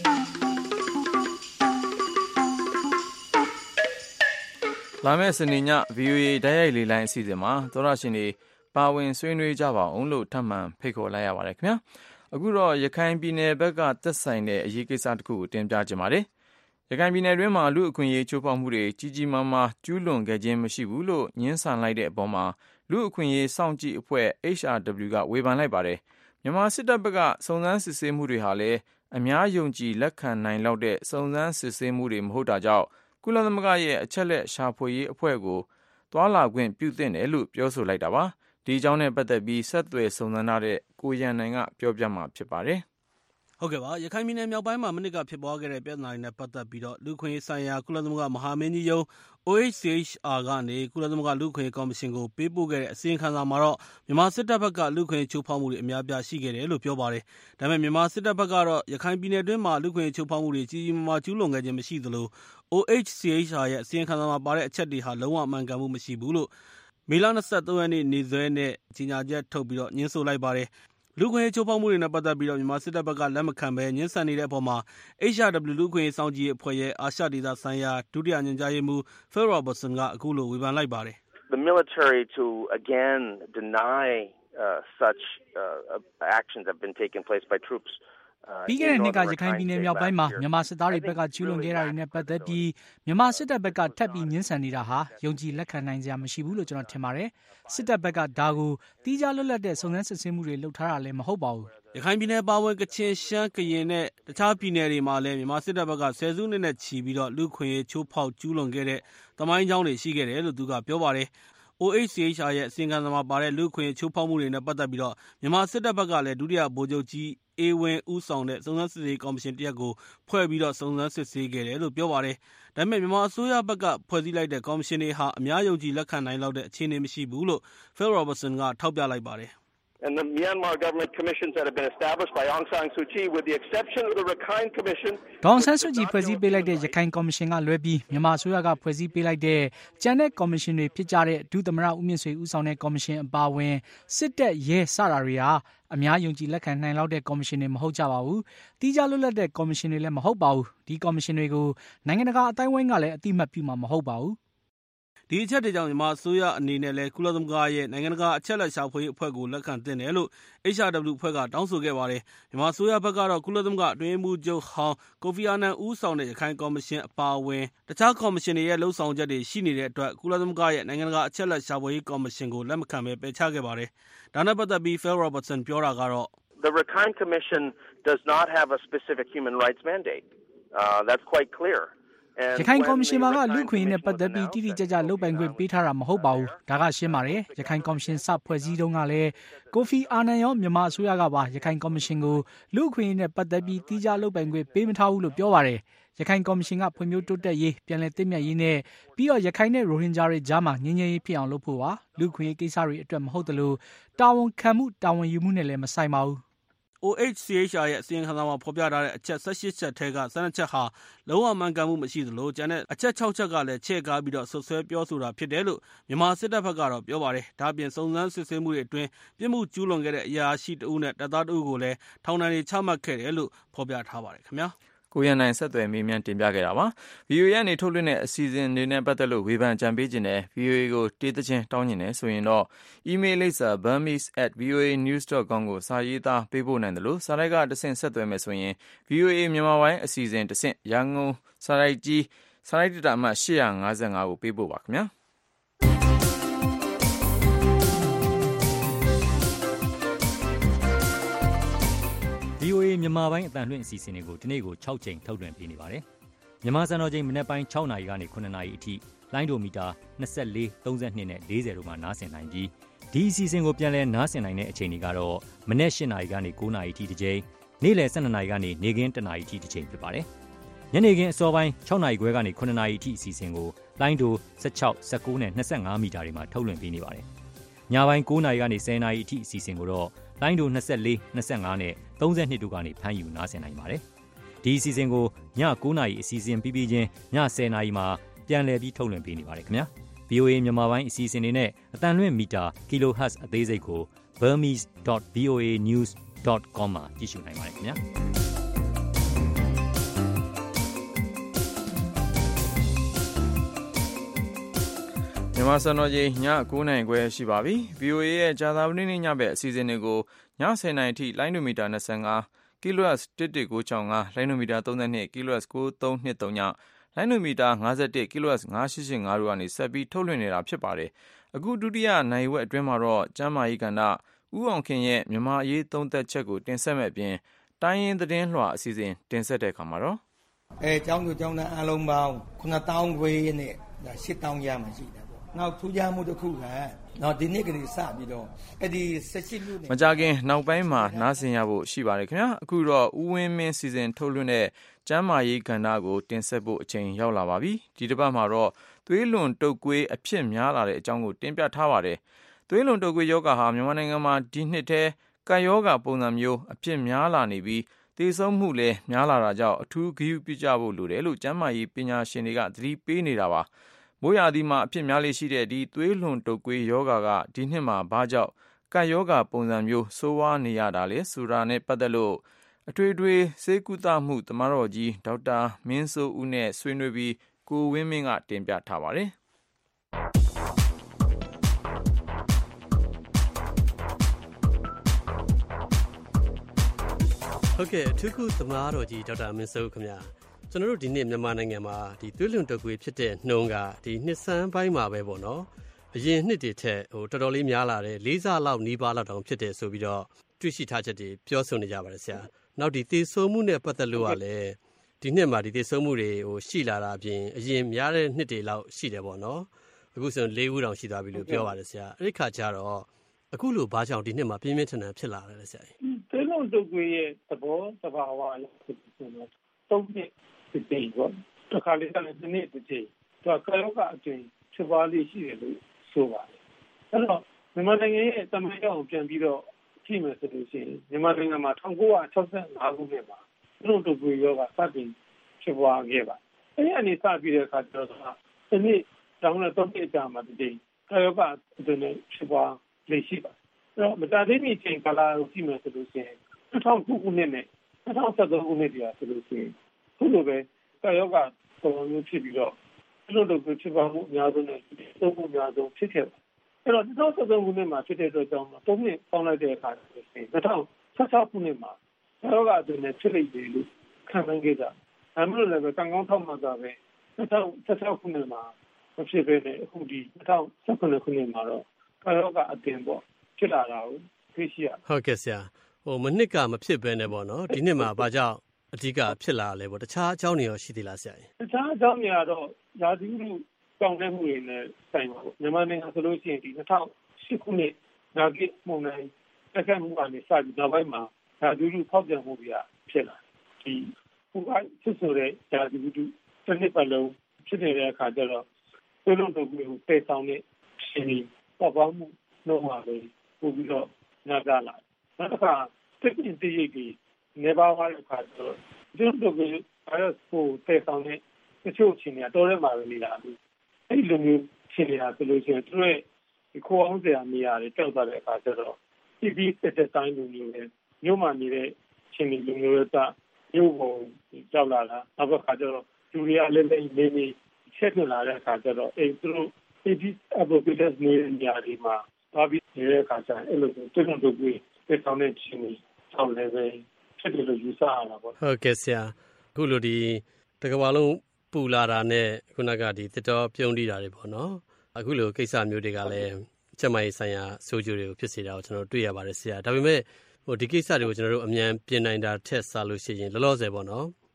လာမယ့်စနေည ဗီအိုအေ တိုက်ရိုက်လေလိုင်းအစီအစဉ်မှာသောရရှင်တွေပါဝင်ဆွေးနွေးကြပါအောင်လို့ထပ်မံဖိတ်ခေါ်လိုက်ရပါတယ်ခင်ဗျာအခုတော့ရခိုင်ပြည်နယ်ဘက်ကသက်ဆိုင်တဲ့အရေးကိစ္စတစ်ခုကိုတင်ပြချင်ပါတယ်ရခိုင်ပြည်နယ်တွင်းမှာလူအခွင့်အရေးချိုးဖောက်မှုတွေကြီးကြီးမားမားကျူးလွန်ခဲ့ခြင်းမရှိဘူးလို့ညှင်းဆန်လိုက်တဲ့အပေါ်မှာလူအခွင့်အရေးစောင့်ကြည့်အဖွဲ့ H R W ကဝေဖန်လိုက်ပါတယ်မြန်မာစစ်တပ်ဘက်ကစုံစမ်းစစ်ဆေးမှုတွေဟာလည်းအများယုံကြည်လက်ခံနိုင်လောက်တဲ့စုံစမ်းစစ်ဆေးမှုတွေမဟုတ်တာကြောင့်ကုလသမဂ္ဂရဲ့အချက်လက်ရှာဖွေရေးအဖွဲ့ကိုတွာလာခွင့်ပြုသင့်တယ်လို့ပြောဆိုလိုက်တာပါဒီအကြောင်းနဲ့ပတ်သက်ပြီးဆက်သွယ်စုံစမ်းထားတဲ့ကိုရန်နိုင်ကပြောပြမှာဖြစ်ပါတယ်ဟုတ်ကဲ့ပါရခိုင်ပြည်နယ်မြောက်ပိုင်းမှာမနစ်ကဖြစ်ပွားခဲ့တဲ့ပြဿနာတွေနဲ့ပတ်သက်ပြီးတော့လူခွင့်ရေးဆိုင်ရာကုလသမဂ္ဂမဟာမင်းကြီးရုံး O H C H R ကနေကုလသမဂ္ဂလူခွင့်ရေးကော်မရှင်ကိုပေးပို့ခဲ့တဲ့အစီရင်ခံစာမှာတော့မြန်မာစစ်တပ်ဘက်ကလူခွင့်ရေးချိုးဖောက်မှုတွေအများပြားရှိခဲ့တယ်လို့ပြောပါတယ်။ဒါပေမဲ့မြန်မာစစ်တပ်ဘက်ကတော့ရခိုင်ပြည်နယ်တွင်းမှာလူခွင့်ရေးချိုးဖောက်မှုတွေကြီးကြီးမားမားကျူးလွန်ခဲ့ခြင်းမရှိသလို O H C H R ရဲ့အစီရင်ခံစာမှာပါတဲ့အချက်တွေဟာလုံးဝမှန်ကန်မှုမရှိဘူးလို့မေလtwenty-threeရက်နေ့နေ့စွဲနဲ့ကြီးညာချက်ထုတ်ပြီးတော့ညှင်းဆိုလိုက်ပါတယ်။လူခွင့်ရေးချိုးဖောက်မှုတွေနဲ့ပတ်သက်ပြီးတော့မြန်မာစစ်တပ်ဘက်ကလက်မခံဘဲညှင်းဆန်နေတဲ့အပေါ်မှာ H R W လူခွင့်ရေးစောင့်ကြည့်အဖွဲ့ရဲ့အာရှဒေသဆိုင်ရာဒုတိယညွှန်ကြားရေးမှူး Phil Robertson ကအခုလိုဝေဖန်လိုက်ပါတယ်။ The military to again deny uh, such uh, actions have been taken place by troops ပြီးခဲ့တဲ့နှစ်ကရခိုင်ပြည်နယ်မြောက်ပိုင်းမှာမြန်မာစစ်သားတွေဘက်ကကျူးလွန်ခဲ့တာတွေနဲ့ပတ်သက်ပြီးမြန်မာစစ်တပ်ဘက်ကထပ်ပြီးညှင်းဆန်နေတာဟာယုံကြည်လက်ခံနိုင်စရာမရှိဘူးလို့ကျွန်တော်ထင်ပါတယ်စစ်တပ်ဘက်ကဒါကိုတီးခြားလွတ်လပ်တဲ့စုံစမ်းစစ်ဆေးမှုတွေလုပ်ထားတာလည်းမဟုတ်ပါဘူးရခိုင်ပြည်နယ်ပါဝင်ကချင်ရှမ်းကရင်နဲ့တခြားပြည်နယ်တွေမှာလည်းမြန်မာစစ်တပ်ဘက်ကဆယ်စုနှစ်နဲ့ချီပြီးတော့လူခွင့်ရေးချိုးဖောက်ကျူးလွန်ခဲ့တဲ့သမိုင်းကြောင်းတွေရှိခဲ့တယ်လို့သူကပြောပါတယ်O H C H R ရဲ့အစီရင်ခံစာမှာပါတဲ့လူခွင့်ချိုးဖောက်မှုတွေနဲ့ပတ်သက်ပြီးတော့မြန်မာစစ်တပ်ဘက်ကလည်းဒုတိယဗိုလ်ချုပ်ကြီးအေဝင်းဦးဆောင်တဲ့စုံစမ်းစစ်ဆေးကော်မရှင်တရက်ကိုဖွဲ့ပြီးတော့စုံစမ်းစစ်ဆေးခဲ့တယ်လို့ပြောပါတယ်။ဒါပေမဲ့မြန်မာအစိုးရဘက်ကဖွဲ့စည်းလိုက်တဲ့ကော်မရှင်တွေဟာအများယုံကြည်လက်ခံနိုင်လောက်တဲ့အခြေအနေမရှိဘူးလို့ Phil Robertson ကထောက်ပြလိုက်ပါတယ်။ And the Myanmar government commissions that have been established by Aung San Suu Kyi with the exception of the Rakhine Commission ဒေါန်ဆန်းစုကြည်ဖွဲ့စည်းပေးလိုက်တဲ့ရခိုင်ကော်မရှင်ကလွဲပြီးမြန်မာအစိုးရကဖွဲ့စည်းပေးလိုက်တဲ့ကျန်တဲ့ကော်မရှင်တွေဖြစ်ကြတဲ့ဒုသမရဦးမြင့်ဆွေဦးဆောင်တဲ့ကော်မရှင်အပါအဝင်စစ်တပ်ရဲစတာတွေဟာအများယုံကြည်လက်ခံနိုင်လောက်တဲ့ကော်မရှင်တွေမဟုတ်ကြပါဘူး။တီးခြားလွတ်လပ်တဲ့ကော်မရှင်တွေလည်းမဟုတ်ပါဘူး။ဒီကော်မရှင်တွေကိုနိုင်ငံတကာအတိုင်းအဝိုင်းကလည်းအတိအမှတ်ပြုမှာမဟုတ်ပါဘူး။ဒီအချက်တွေကြောင့်မြန်မာအစိုးရအနေနဲ့လည်းကုလသမဂ္ဂရဲ့နိုင်ငံတကာအချက်လက်ရှာဖွေရေးအဖွဲ့ကိုလက်ခံသင့်တယ်လို့ H R W အဖွဲ့ကတောင်းဆိုခဲ့ပါတယ်။မြန်မာအစိုးရဘက်ကတော့ကုလသမဂ္ဂအတွင်းမှုချုပ်ဟောင်းကိုဖီအာနန်ဦးဆောင်တဲ့ရခိုင်ကော်မရှင်အပါအဝင်တခြားကော်မရှင်တွေရဲ့လှုပ်ဆောင်ချက်တွေရှိနေတဲ့အတွက်ကုလသမဂ္ဂရဲ့နိုင်ငံတကာအချက်လက်ရှာဖွေရေးကော်မရှင်ကိုလက်မခံဘဲပယ်ချခဲ့ပါတယ်။ဒါနဲ့ပတ်သက်ပြီး Phil Robertson ပြောတာကတော့ The Rakhine Commission does not have a specific human rights mandate. Uh, that's quite clear. ရခိုင်ကော်မရှင်မှာကလူခွင့်နဲ့ပတ်သက်ပြီးတိတိကျကျလုပ်ပိုင်ခွင့်ပေးထားတာမဟုတ်ပါဘူး။ဒါကရှင်းပါတယ်။ရခိုင်ကော်မရှင်စဖွဲ့စည်းတုန်းကလည်းကိုဖီအာနန်ရောမြန်မာအစိုးရကပါရခိုင်ကော်မရှင်ကိုလူခွင့်နဲ့ပတ်သက်ပြီးတိကျလုပ်ပိုင်ခွင့်ပေးမထားဘူးလို့ပြောပါတယ်။ရခိုင်ကော်မရှင်ကဖွံ့ဖြိုးတိုးတက်ရေးပြန်လည်သင့်မြတ်ရေးနဲ့ပြီးတော့ရခိုင်နဲ့ရိုဟင်ဂျာတွေကြားမှာငြင်းငြင်းရေးဖြစ်အောင်လုပ်ဖို့ပါ။လူခွင့်ကိစ္စတွေအတွက်မဟုတ်တယ်လို့တာဝန်ခံမှုတာဝန်ယူမှုနဲ့လည်းမဆိုင်ပါဘူး။ O H C H R ရဲ့အစီရင်ခံစာမှာဖော်ပြထားတဲ့အချက်one eightချက်ထဲကone twoချက်ဟာလုံးဝမှန်ကန်မှုမရှိသလိုကျန်တဲ့အချက်sixချက်ကလည်းချဲ့ကားပြီးတော့ဆွဆွဲပြောဆိုတာဖြစ်တယ်လို့မြန်မာစစ်တပ်ဘက်ကတော့ပြောပါတယ်။ဒါ့အပြင်စုံစမ်းစစ်ဆေးမှုတွေအတွင်းပြစ်မှုကျူးလွန်ခဲ့တဲ့အရာရှိတဦးနဲ့တပ်သားတဦးကိုလည်းထောင်ဒဏ်တွေချမှတ်ခဲ့တယ်လို့ဖော်ပြထားပါတယ်ခင်ဗျာ။ကိုရန်နိုင်ဆက်သွယ်မေးမြန်းတင်ပြခဲ့တာပါ။ ဗီအိုအေ ကနေထုတ်လွှင့်တဲ့အစီအစဉ်တွေနဲ့ပတ်သက်လို့ဝေဖန်ကြံပေးခြင်းနဲ့ ဗီအိုအေ ကိုတေးသချင်းတောင်းခြင်းနဲ့ဆိုရင်တော့ email လိပ်စာ burmese at v o a news dot com ကိုစာရေးသားပေးပို့နိုင်တယ်လို့စာရိုက်ကတဆင့်ဆက်သွယ်မယ်ဆိုရင် ဗီအိုအေ မြန်မာပိုင်းအစီအစဉ်တဆင့်ရန်ကုန်စာရိုက်ကြီးစာရိုက်တာအမှတ်eight five fiveကိုပေးပို့ပါခင်ဗျာ။ V O A မြန်မာပိုင်းအတန်လွှင့်အစီအစဉ်တွေကိုဒီနေ့ကိုsixကြိမ်ထုတ်လွှင့်ပေးနေပါတယ်မြန်မာစံတော်ချိန်မနက်ပိုင်း၆နာရီကနေခုနှစ်နာရီအထိလိုင်းဒိုမီတာ၂၄၊၃၂နဲ့၄၀တို့မှာနားဆင်နိုင်ပြီးဒီအစီအစဉ်ကိုပြန်လည်နားဆင်နိုင်တဲ့အချိန်တွေကတော့မနက်၈နာရီကနေ၉နာရီအထိတစ်ချိန်နေ့လယ်၁၂နာရီကနေနေ့ခင်း၁နာရီအထိတစ်ချိန်ဖြစ်ပါတယ်ညနေခင်းအစောပိုင်း၆နာရီခွဲကနေခုနှစ်နာရီအထိအစီအစဉ်ကိုလိုင်းဒို၁၆၊၁၉နဲ့၂၅မီတာတွေမှာထုတ်လွှင့်ပေးနေပါတယ်ညပိုင်း၉နာရီကနေ၁၀နာရီအထိအစီအစဉ်ကိုတော့လိုင်းဒို၂၄၊၂၅နဲ့၃၂တို့ကနေဖမ်းယူနားဆင်နိုင်ပါတယ်ဒီအစီအစဉ်ကိုည၉နာရီအစီအစဉ်ပြီးပြီးချင်းည၁၀နာရီမှာပြန်လည်ပြီးထုတ်လွှင့်ပေးနေပါတယ်ခင်ဗျာ ဗီအိုအေ မြန်မာပိုင်းအစီအစဉ်တွေနဲ့အတန်လွင့်မီတာ kilohertz အသေးစိတ်ကို burmese dot v o a news dot com မှာကြည့်ရှုနိုင်ပါတယ်ခင်ဗျာမြန်မာစံတော်ချိန်ည၉နာရီခွဲရှိပါပြီ ဗီအိုအေရဲ့ဂျာသာပတိနေ့ညဘက်အစီအစဉ်တွေကိုည၁၀နာရီအထိလိုင်းဒိုမီတာ၂၅ kilohertz ၁၁၉၆၅လိုင်းဒိုမီတာ၃၂ kilohertz ၉၃၂၃ညလိုင်းဒိုမီတာ၅၁ kilohertz ၅၈၈၅တို့ကနေဆက်ပြီးထုတ်လွှင့်နေတာဖြစ်ပါတယ်အခုဒုတိယနိုင်ဝက်အတွင်းမှာတော့ကျမ်းမာရေးကဏ္ဍဦးအောင်ခင်ရဲ့မြန်မာအရေးသုံးသက်ချက်ကိုတင်ဆက်မဲ့ပြင်တိုင်းရင်းသတင်းလွှာအစီအစဉ်တင်ဆက်တဲ့အခါမှာတော့အဲကျောင်းသူကျောင်းသားအားလုံးပေါင်းခုနှစ်သောင်းခွဲနဲ့ရှစ်သောင်းရမှရှိတယ်ပေါ့နောက်ထူးခြားမှုတစ်ခုကနော်ဒီနေ့ကနေစပြီးတော့အဲ့ဒီဆက်ရှိလို့မကြခင်နောက်ပိုင်းမှာနားဆင်ရဖို့ရှိပါတယ်ခင်ဗျာအခုတော့ဦးဝင်းမင်းစီစဉ်ထုတ်လွှင့်တဲ့ကျမ်းမာရေးကဏ္ဍကိုတင်ဆက်ဖို့အချိန်ရောက်လာပါပြီဒီတစ်ပတ်မှာတော့သွေးလွန်တုပ်ကွေးအဖြစ်များလာတဲ့အကြောင်းကိုတင်ပြထားပါတယ်သွေးလွန်တုပ်ကွေးယောဂဟာမြန်မာနိုင်ငံမှာဒီနှစ်ထဲကပ်ရောဂါပုံစံမျိုးအဖြစ်များလာနေပြီးသေဆုံးမှုလည်းများလာတာကြောင့်အထူးဂရုပြုကြဖို့လိုတယ်လို့ကျန်းမာရေးပညာရှင်တွေကသတိပေးနေတာပါမိုးရာသီမှာအဖြစ်များလေရှိတဲ့ဒီသွေးလွန်တုပ်ကွေးယောဂကဒီနှစ်မှာဘာကြောင့်ကပ်ရောဂါပုံစံမျိုးဆိုးဝါးနေရတာလဲဆိုတာနဲ့ပတ်သက်လို့အထွေထွေဆေးကုသမှုသမားတော်ကြီးဒေါက်တာမင်းစိုးဦးနဲ့ဆွေးနွေးပြီးကိုဝင်းမင်းကတင်ပြထားပါတယ်ဟုတ်ကဲ့အထူးကုသမားတော်ကြီးဒေါက်တာမင်းစိုးခင်ဗျာကျွန်တော်တို့ဒီနေ့မြန်မာနိုင်ငံမှာဒီသွေးလွန်တုပ်ကွေးဖြစ်တဲ့နှုန်းကဒီနှစ်ဆန်းပိုင်းမှာပဲပေါ့နော်အရင်နှစ်တွေထက်ဟိုတော်တော်လေးများလာတယ်လေးဆလောက်နီးပါးလောက်တောင်ဖြစ်တယ်ဆိုပြီးတော့တွေ့ရှိထားချက်တွေပြောဆိုနေကြပါတယ်ဆရာနောက်ဒီသေဆုံးမှုနဲ့ပတ်သက်လို့ကလည်းဒီနှစ်မှာဒီသေဆုံးမှုတွေဟိုရှိလာတာအပြင်အရင်များတဲ့နှစ်တွေလောက်ရှိတယ်ပေါ့နော်အခုဆိုရင်လေးဦးတောင်ရှိသွားပြီလို့ပြောပါတယ်ဆရာအဲ့ဒီခါကျတော့အခုလိုဘာကြောင့်ဒီနှစ်မှာပြင်းပြင်းထန်ထန်ဖြစ်လာတယ်လဲဆရာသေလုံးတုပ်ကွေးရဲ့သဘောသဘာဝအရဖြစ်ဆိုတော့သုံးနှစ်တစ်ကြိမ်ပေါ့တစ်ခါလေးကလည်းတစ်နှစ်တစ်ကြိမ်သူကကာယောဂအကျဉ်းဖြစ်ပါလိမ့်ရှိတယ်လို့ဆိုပါတယ်အဲ့တော့မြန်မာနိုင်ငံရဲ့တမန်တော်ပြန်ပြီးတော့ကြည့်မယ်ဆိုလို့ရှိရင်မြန်မာနိုင်ငံမှာ၁၉၆၅ခုနှစ်မှာသေလုံးတုပ်ကွေးရောဂါစတင်ဖြစ်ပွားခဲ့ပါအဲ့ဒီအနေစပြီးတဲ့အခါကျတော့ဒီနေ့တောင်းတဲ့သုံးနှစ်ကြာမှတစ်ကြိမ်ကာယောဂအကျဉ်းဖြစ်ပွားလေရှိပါအဲ့တော့မတာသေးမီချိန်ကာလကိုကြည့်မယ်ဆိုလို့ရှိရင်၂၀၀၉ခုနှစ်နဲ့၂၀၁၃ခုနှစ်တည်းဆိုလို့ရှိရင်ခုလိုပဲကာယောဂပုံမျိုးဖြစ်ပြီးတော့အဲ့လိုတော့ဖြစ်ပါမှုအများဆုံးနဲ့သုံးခုအများဆုံးဖြစ်ခဲ့ပါအဲ့တော့၂၀၁၃ခုနှစ်မှာဖြစ်တဲ့အတွက်ကြောင့်သုံးနှစ်ပေါင်းလိုက်တဲ့အခါဆိုလို့ရှိရင်၂၀၁၆ခုနှစ်မှာကာယောဂအတွင်းနဲ့ဖြစ်လိမ့်မယ်လို့ခံမှန်းခဲ့ကြအဲ့လိုလည်းပဲကံကောင်းထောက်မှသာပဲ၂၀၁၆ခုနှစ်မှာမဖြစ်ပဲနဲ့အခုဒီ၂၀၁၇ခုနှစ်မှာတော့ကာယောဂအတင်းပေါ့ဖြစ်လာတာကိုသိရှိရဟုတ်ကဲ့ဆရာဟိုမနှစ်ကမဖြစ်ပဲနဲ့ပေါ့နော်ဒီနှစ်မှာဘာကြောင့်အဓိကဖြစ်လာလဲပေါ့တခြားအကြောင်းတွေရောရှိသေးလားဆရာတခြားအကြောင်းတွေကတော့ရာသီဥတုကြောင့်လည်းမှုတွေနဲ့ဆိုင်ပါပေါ့မြန်မာနိုင်ငံဆိုလို့ရှိရင်ဒီ၂၀၀၈ခုနှစ်နာဂစ်မုန်တိုင်းတက်ခတ်မှုကနေစပြီးနောက်ပိုင်းမှာရာသီဥတုဖောက်ပြန်မှုတွေဖြစ်လာဒီဟိုကဖြစ်ဆိုတဲ့ရာသီဥတုတစ်နှစ်ပတ်လုံးဖြစ်နေတဲ့အခါကျတော့သွေးလွန်တုပ်ကွေးကိုတည်ဆောင်တဲ့ရှင်ဒီပေါ်ပေါက်မှုနှုန်းပါပဲပို့ပြီးတော့ညတာလာနောက်တစ်ခါတစ်ပြင်တရိပ်ကြီးနေပါသွားတဲ့အခါကျတော့သွေးလွန်တုပ်ကွေးဗိုင်းရပ်စ်ကိုတည်ဆောင်တဲ့တချို့ရှင်တွေတော်ရဲမှာပဲနေတာဘူးအဲ့ဒီလိုမျိုးရှင်နေတာဆိုလို့ရှိရင်သူတို့ဒီခိုးအောင်စရာနေရာတွေတောက်သွားတဲ့အခါကျတော့ဒီဒီတက်တဲ့တိုင်းလိုမျိုးပဲမြို့မှာနေတဲ့ရှင်တွေလိုမျိုးကမြို့ပေါ်ကြောက်လာတာနောက်တစ်ခါကျတော့လူတွေကလည်းလည်းနေနေချက်ပြလာတဲ့အခါကျတော့အဲသူတို့ဒီဒီအဘိုကစ်နေတဲ့နေရာဒီမှာဘာပြီးနေတဲ့အခါကျရင်အဲ့လိုတွန်းတွန်းပြီးတက်ဆောင်တဲ့ရှင်တွေဆောက်လည်းပဲဖြစ်တယ်လို့ယူဆရတာပေါ့ဟုတ်ကဲ့ဆရာအခုလိုဒီတကဘာလုံးပူလာတာနဲ့ခုနကဒီတစ်တော်ပြုံးတိတာတွေပေါ့နော်အခုလိုကိစ္စမျိုးတွေကလည်းကျမကြီးဆိုင်ရာဆိုးကျိုးတွေကိုဖြစ်စေတာကိုကျွန်တော်တွေ့ရပါတယ်ဆရာဒါပေမဲ့ဟိုဒီကိစ္စတွေကိုကျွန်တော်တို့အမြန်ပြင်နိုင်တာထက်စားလို့ရှိရင်လောလောဆယ်ပေါ့နော်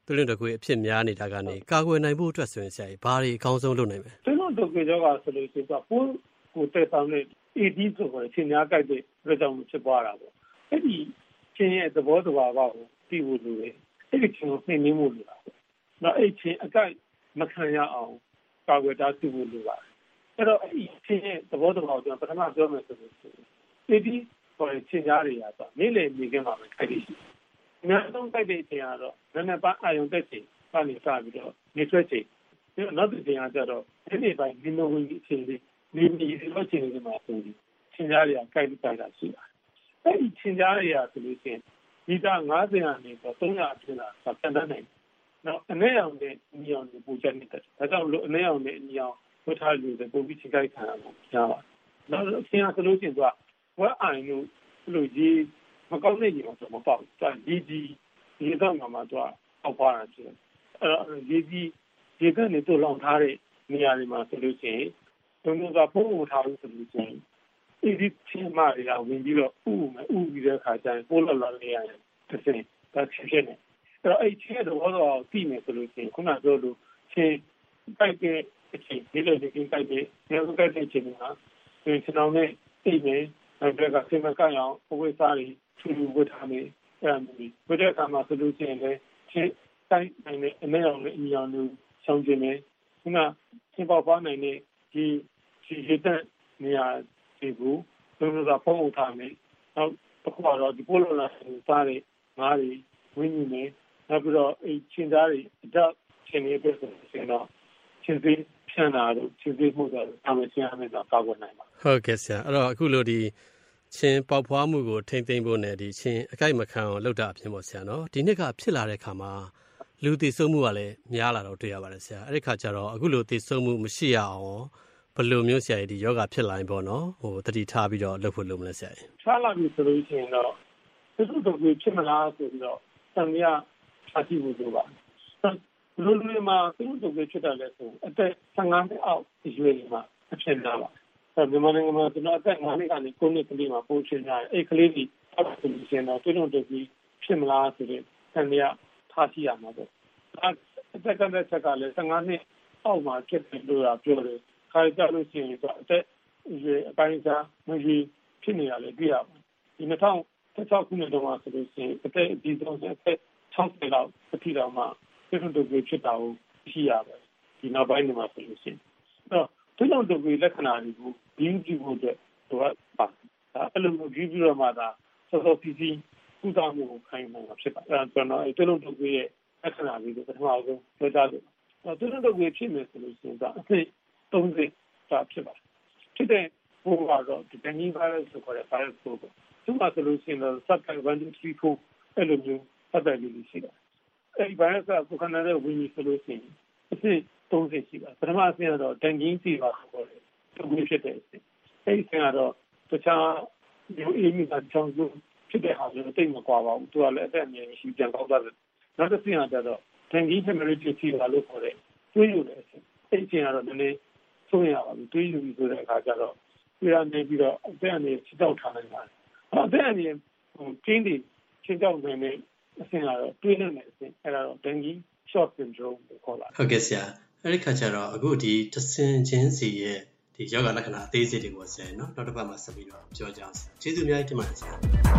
သွေးလွန်တုပ်ကွေးအဖြစ်များနေတာကနေကာကွယ်နိုင်ဖို့အတွက်ဆိုရင်ဆရာကြီးဘာတွေအကောင်းဆုံးလုပ်နိုင်မလဲသွေးလွန်တုပ်ကွေးရောဂါဆိုလို့ရှိရင်ပိုးကိုတက်ဆောင်တဲ့ A D ဆိုတဲ့ချင်းများကြိုက်တဲ့အတွက်ကြောင့်ဖြစ်ပွားတာပေါ့အဲ့ဒီချင်းရဲ့သဘောတရားကိုသိဖို့လိုတယ်အဲ့ဒီချင်းကိုနှိမ့်နှင်းဖို့လိုတာပေါ့နောက်အဲ့ချင်းအကြိုက်မခံရအောင်ကာကွယ်တားဆီးဖို့လိုပါတယ်အဲ့တော့အဲ့ဒီချင်းရဲ့သဘောတရားကိုကျွန်တော်ပထမပြောမယ်ဆိုလို့ရှိရင် A D ဆိုတဲ့ချင်းများတွေရတာနေ့လည်နေခင်းမှာပဲခိုက်တယ်အများဆုံးကြိုက်တဲ့အချိန်ကတော့နည်းနည်းပါအာရုံတက်ချိန်ကနေစပြီးတော့နေဆွဲချိန်နောက်တစ်ချိန်ကကျတော့ဒီနေ့ပိုင်းဒီလိုဝင်အချိန်လေးနေပြီးဒီလိုချိန်လေးမှာဆိုပြီးချင်းကြားတွေကကြိုက်ကြိုက်တာရှိတာအဲ့ဒီချင်းကြားတွေကဆိုလို့ရှိရင်ဒီကငါးဆယ်ရာနေတော့သုံးရာအတွင်းလာပြန်တတ်နိုင်နော်အနေအောင်နဲ့ညီအောင်ကိုပူချက်နေတဲ့ဒါကြောင့်လို့အနေအောင်နဲ့ညီအောင်ဝတ်ထားလို့ပုံပြီးချင်းကြိုက်ခံရမှာကြားပါနောက်အချင်းအားဆိုလို့ရှိရင်ကဝက်အိုင်လို့လို့ကြီးမကောင်းတဲ့ညီအောင်ဆိုမပေါ့ဒါကြီးကြီးဒီတော့မှမှတော့အောက်ပါတာရှိတယ်အဲ့တော့ကြီးကြီးဒီကနေတော့လောင်ထားတဲ့နေရာတွေမှာဆိုလို့ရှိရင်တုံးကပုံမထားလို့ဆိုလို့ရှိရင်ဒီဒီချင်းမတွေကဝင်ပြီးတော့ဥမယ်ဥပြီးတဲ့ခါကျရင်ပိုးလော်လော်လေးရတယ်တစ်စင်းဒါဖြစ်ဖြစ်နေအဲ့တော့အဲ့ချင်းတော့တော့သိမယ်ဆိုလို့ရှိရင်ခုနပြောလို့ချင်းပိုက်တဲ့အချိန်ဒီလိုဒီကိစ္စတွေနောက်ဆုံးတဲ့အချိန်မှာဒီစနောင်းနဲ့သိမယ်အဲ့ဒါကစင်မကအောင်အဝိစားတွေထူထူဝတ်ထားမယ်အဲ့ဒါမျိုးဝတ်တဲ့အခါမှာဆိုလို့ရှိရင်လည်းချင်းတိုင်းနိုင်တဲ့အနည်းအောင်နဲ့အညီအောင်လို့ရှောင်ကျင်မယ်ခုနချင်းပေါက်ပွားနိုင်တဲ့ဒီဒီရတဲ့နေရာတွေကိုသုံးလို့ဖုံးအောင်ထားမယ်နောက်တစ်ခုကတော့ဒီပိုလိုလာစားတဲ့ငါးတွေဝင်းနေမယ်နောက်ပြီးတော့အဲချင်းသားတွေအတော့ချင်းတွေပဲဆိုရင်တော့ချင်းစီဖြန့်တာတို့ချင်းစီမှုတော့အမှန်ချင်းအမှန်တော့ကောက်ွယ်နိုင်ပါဟုတ်ကဲ့ဆရာအဲ့တော့အခုလိုဒီချင်းပေါက်ဖွားမှုကိုထိမ့်သိမ့်ဖို့နဲ့ဒီချင်းအကိုက်မခံအောင်လုပ်တာအဖြစ်ပေါ့ဆရာနော်ဒီနှစ်ကဖြစ်လာတဲ့အခါမှာလူသိဆုံးမှုကလည်းများလာတော့တွေ့ရပါတယ်ဆရာအဲ့ဒီခါကျတော့အခုလိုသိဆုံးမှုမရှိရအောင်ဘယ်လိုမျိုးဆရာကြီးဒီယောဂဖြစ်လာရင်ပေါ့နော်ဟိုတတိထားပြီးတော့လုပ်ဖို့လုပ်မလဲဆရာကြီးချလာပြီဆိုလို့ရှိရင်တော့သူတို့တို့ဖြစ်မလားဆိုပြီးတော့တန်ရအကြည့်ဖို့လိုပါလူလူမှာသူတို့တို့ဖြစ်တယ်လဲဆိုအသက်ဆယ်ငါးနှစ်အောက်ရွယ်မှာအဖြစ်လာပါမြန်မာနိုင်ငံမှာကျွန်တော်အသက်ငါးနှစ်ကနေကိုးနှစ်ကလေးမှာပိုးဖြစ်လာတယ်အဲ့ကလေးကြီးအောက်ဆိုလို့ရှိရင်တော့သူတို့တို့ဖြစ်မလားဆိုတဲ့တန်ရထားကြည့်ရမှာပေါ့အသက်ကတဲ့ချက်ကလည်းဆယ်ငါးနှစ်အောက်မှာဖြစ်တယ်လို့ပြောတယ်ခါကြလို့ရှိရင်တော့အသက်ရွယ်အပိုင်းစားမကြီးဖြစ်နေရလေတွေ့ရပါတယ်ဒီနှစ်ထောင်တစ်၆ခုနှစ်တုန်းကဆိုလို့ရှိရင်အသက်ဒီဆုံးအသက်၆၀လောက်အထိတော့မှပြည်သူ့တို့ဖြစ်တာကိုရှိရပါတယ်ဒီနောက်ပိုင်းမှာဆိုလို့ရှိရင်တော့ပြည်သူ့တို့လက္ခဏာတွေကိုဒီကြည့်ဖို့အတွက်တော့ပါအဲ့လိုမျိုးကြည့်ပြီးတော့မှဒါစောစောစီစီကုသမှုကိုခိုင်းမှာဖြစ်ပါတယ်အဲ့တော့ပြည်သူ့တို့ရဲ့လက္ခဏာတွေကိုပထမဆုံးပြောကြတယ်ပြည်သူ့တို့ဖြစ်မယ်ဆိုလို့ရှိရင်ဒါအသိသုံးစိတ်တာဖြစ်ပါတယ်ဖြစ်တဲ့ဘိုးကတော့ဒီဒန်နီဗိုင်းရပ်စ်ကိုခေါ်တဲ့ virus ကိုသူကဆိုလို့ရှိရင်တော့ subtype one two three four အဲ့လိုမျိုးပတ်သက်ပြီးရှိတယ်အဲ့ဒီ virus ကကိုခန္ဓာရဲ့ဝင်ပြီးဆိုလို့ရှိရင်အဖြစ်သုံးစိတ်ရှိပါတယ်ပထမအဆင့်ကတော့ဒန်ကင်းစီပါခေါ်တယ်သူကဖြစ်တဲ့အဆင့်အဲ့ဒီအဆင့်ကတော့တခြားမျိုးအေးမြစ်အကြောင်းကိုဖြစ်တဲ့ဟာမျိုးတိတ်မကွာပါဘူးသူကလည်းအသက်အမြင့်ရှိပြန်ကောက်တာနောက်တစ်ဆင့်ကတော့ဒန်ကင်း hemorrhagic fever လို့ခေါ်တဲ့တွေးရတဲ့အဆင့်အဲ့ဒီအဆင့်ကတော့နည်းနည်းဆုံးရပါဘူးတွေးယူပြီးဆိုတဲ့အခါကျတော့ပြရနေပြီးတော့အသက်အန္တရာယ်ချောက်ထားနိုင်ပါတယ်အသက်အန္တရာယ်ဟိုကျင်းတွေချောက်နိုင်တဲ့အဆင့်ကတော့တွေးနေတဲ့အဆင့်အဲ့ဒါတော့ dengue shock syndrome ကိုခေါ်တာဟုတ်ကဲ့ဆရာအဲ့ဒီခါကျတော့အခုဒီတဆင်ချင်းစီရဲ့ဒီယောဂလက္ခဏာအသေးစိတ်တွေကိုဆရာနော်နောက်တစ်ပတ်မှာဆက်ပြီးတော့ပြောကြအောင်ဆရာကျေးဇူးအများကြီးတင်ပါတယ်ဆရာ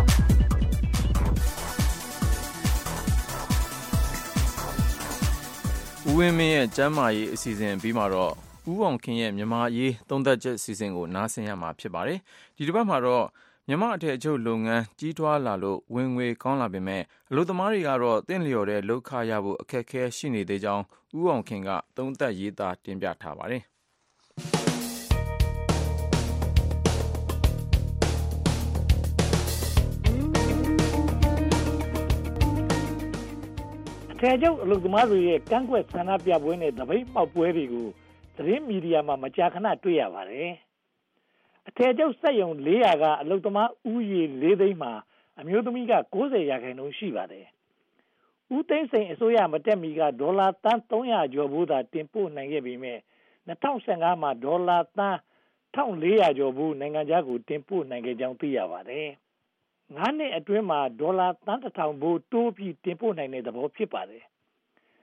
ဦးဝင်းမင်းရဲ့ကျမ်းမာရေးအစီအစဉ်ပြီးမှတော့ဦးအောင်ခင်ရဲ့မြန်မာရေးသုံးသပ်ချက်အစီအစဉ်ကိုနားဆင်ရမှာဖြစ်ပါတယ်ဒီတစ်ပတ်မှာတော့မြန်မာအထည်အချုပ်လုပ်ငန်းကြီးထွားလာလို့ဝင်ငွေကောင်းလာပေမဲ့အလုပ်သမားတွေကတော့တင့်လျော်တဲ့လုပ်ခရဖို့အခက်အခဲရှိနေသေးကြောင်းဦးအောင်ခင်ကသုံးသပ်ရေးသားတင်ပြထားပါတယ်အထည်ချုပ်အလုပ်သမားတွေရဲ့ကန့်ကွက်ဆန္ဒပြပွဲနဲ့တပိတ်ပေါက်ပွဲတွေကိုသတင်းမီဒီယာမှာမကြာခဏတွေ့ရပါတယ်။အထည်ချုပ်စက်ရုံလေးရာကအလုပ်သမားဦးရေလေးသိန်းမှာအမျိုးသမီးက၉၀ရာခိုင်နှုန်းရှိပါတယ်။ဦးသိန်းစိန်အစိုးရမတက်မီကဒေါ်လာသန်းသုံးရာကျော်ဖို့သာတင်ပို့နိုင်ခဲ့ပေမဲ့၂၀၁၅မှာဒေါ်လာသန်း၁၄၀၀ကျော်ဖို့နိုင်ငံခြားကိုတင်ပို့နိုင်ခဲ့ကြောင်းသိရပါတယ်။ငါးနှစ်အတွင်းမှာဒေါ်လာသန်းတစ်ထောင်ဖို့တိုးပြီးတင်ပို့နိုင်တဲ့သဘောဖြစ်ပါတယ်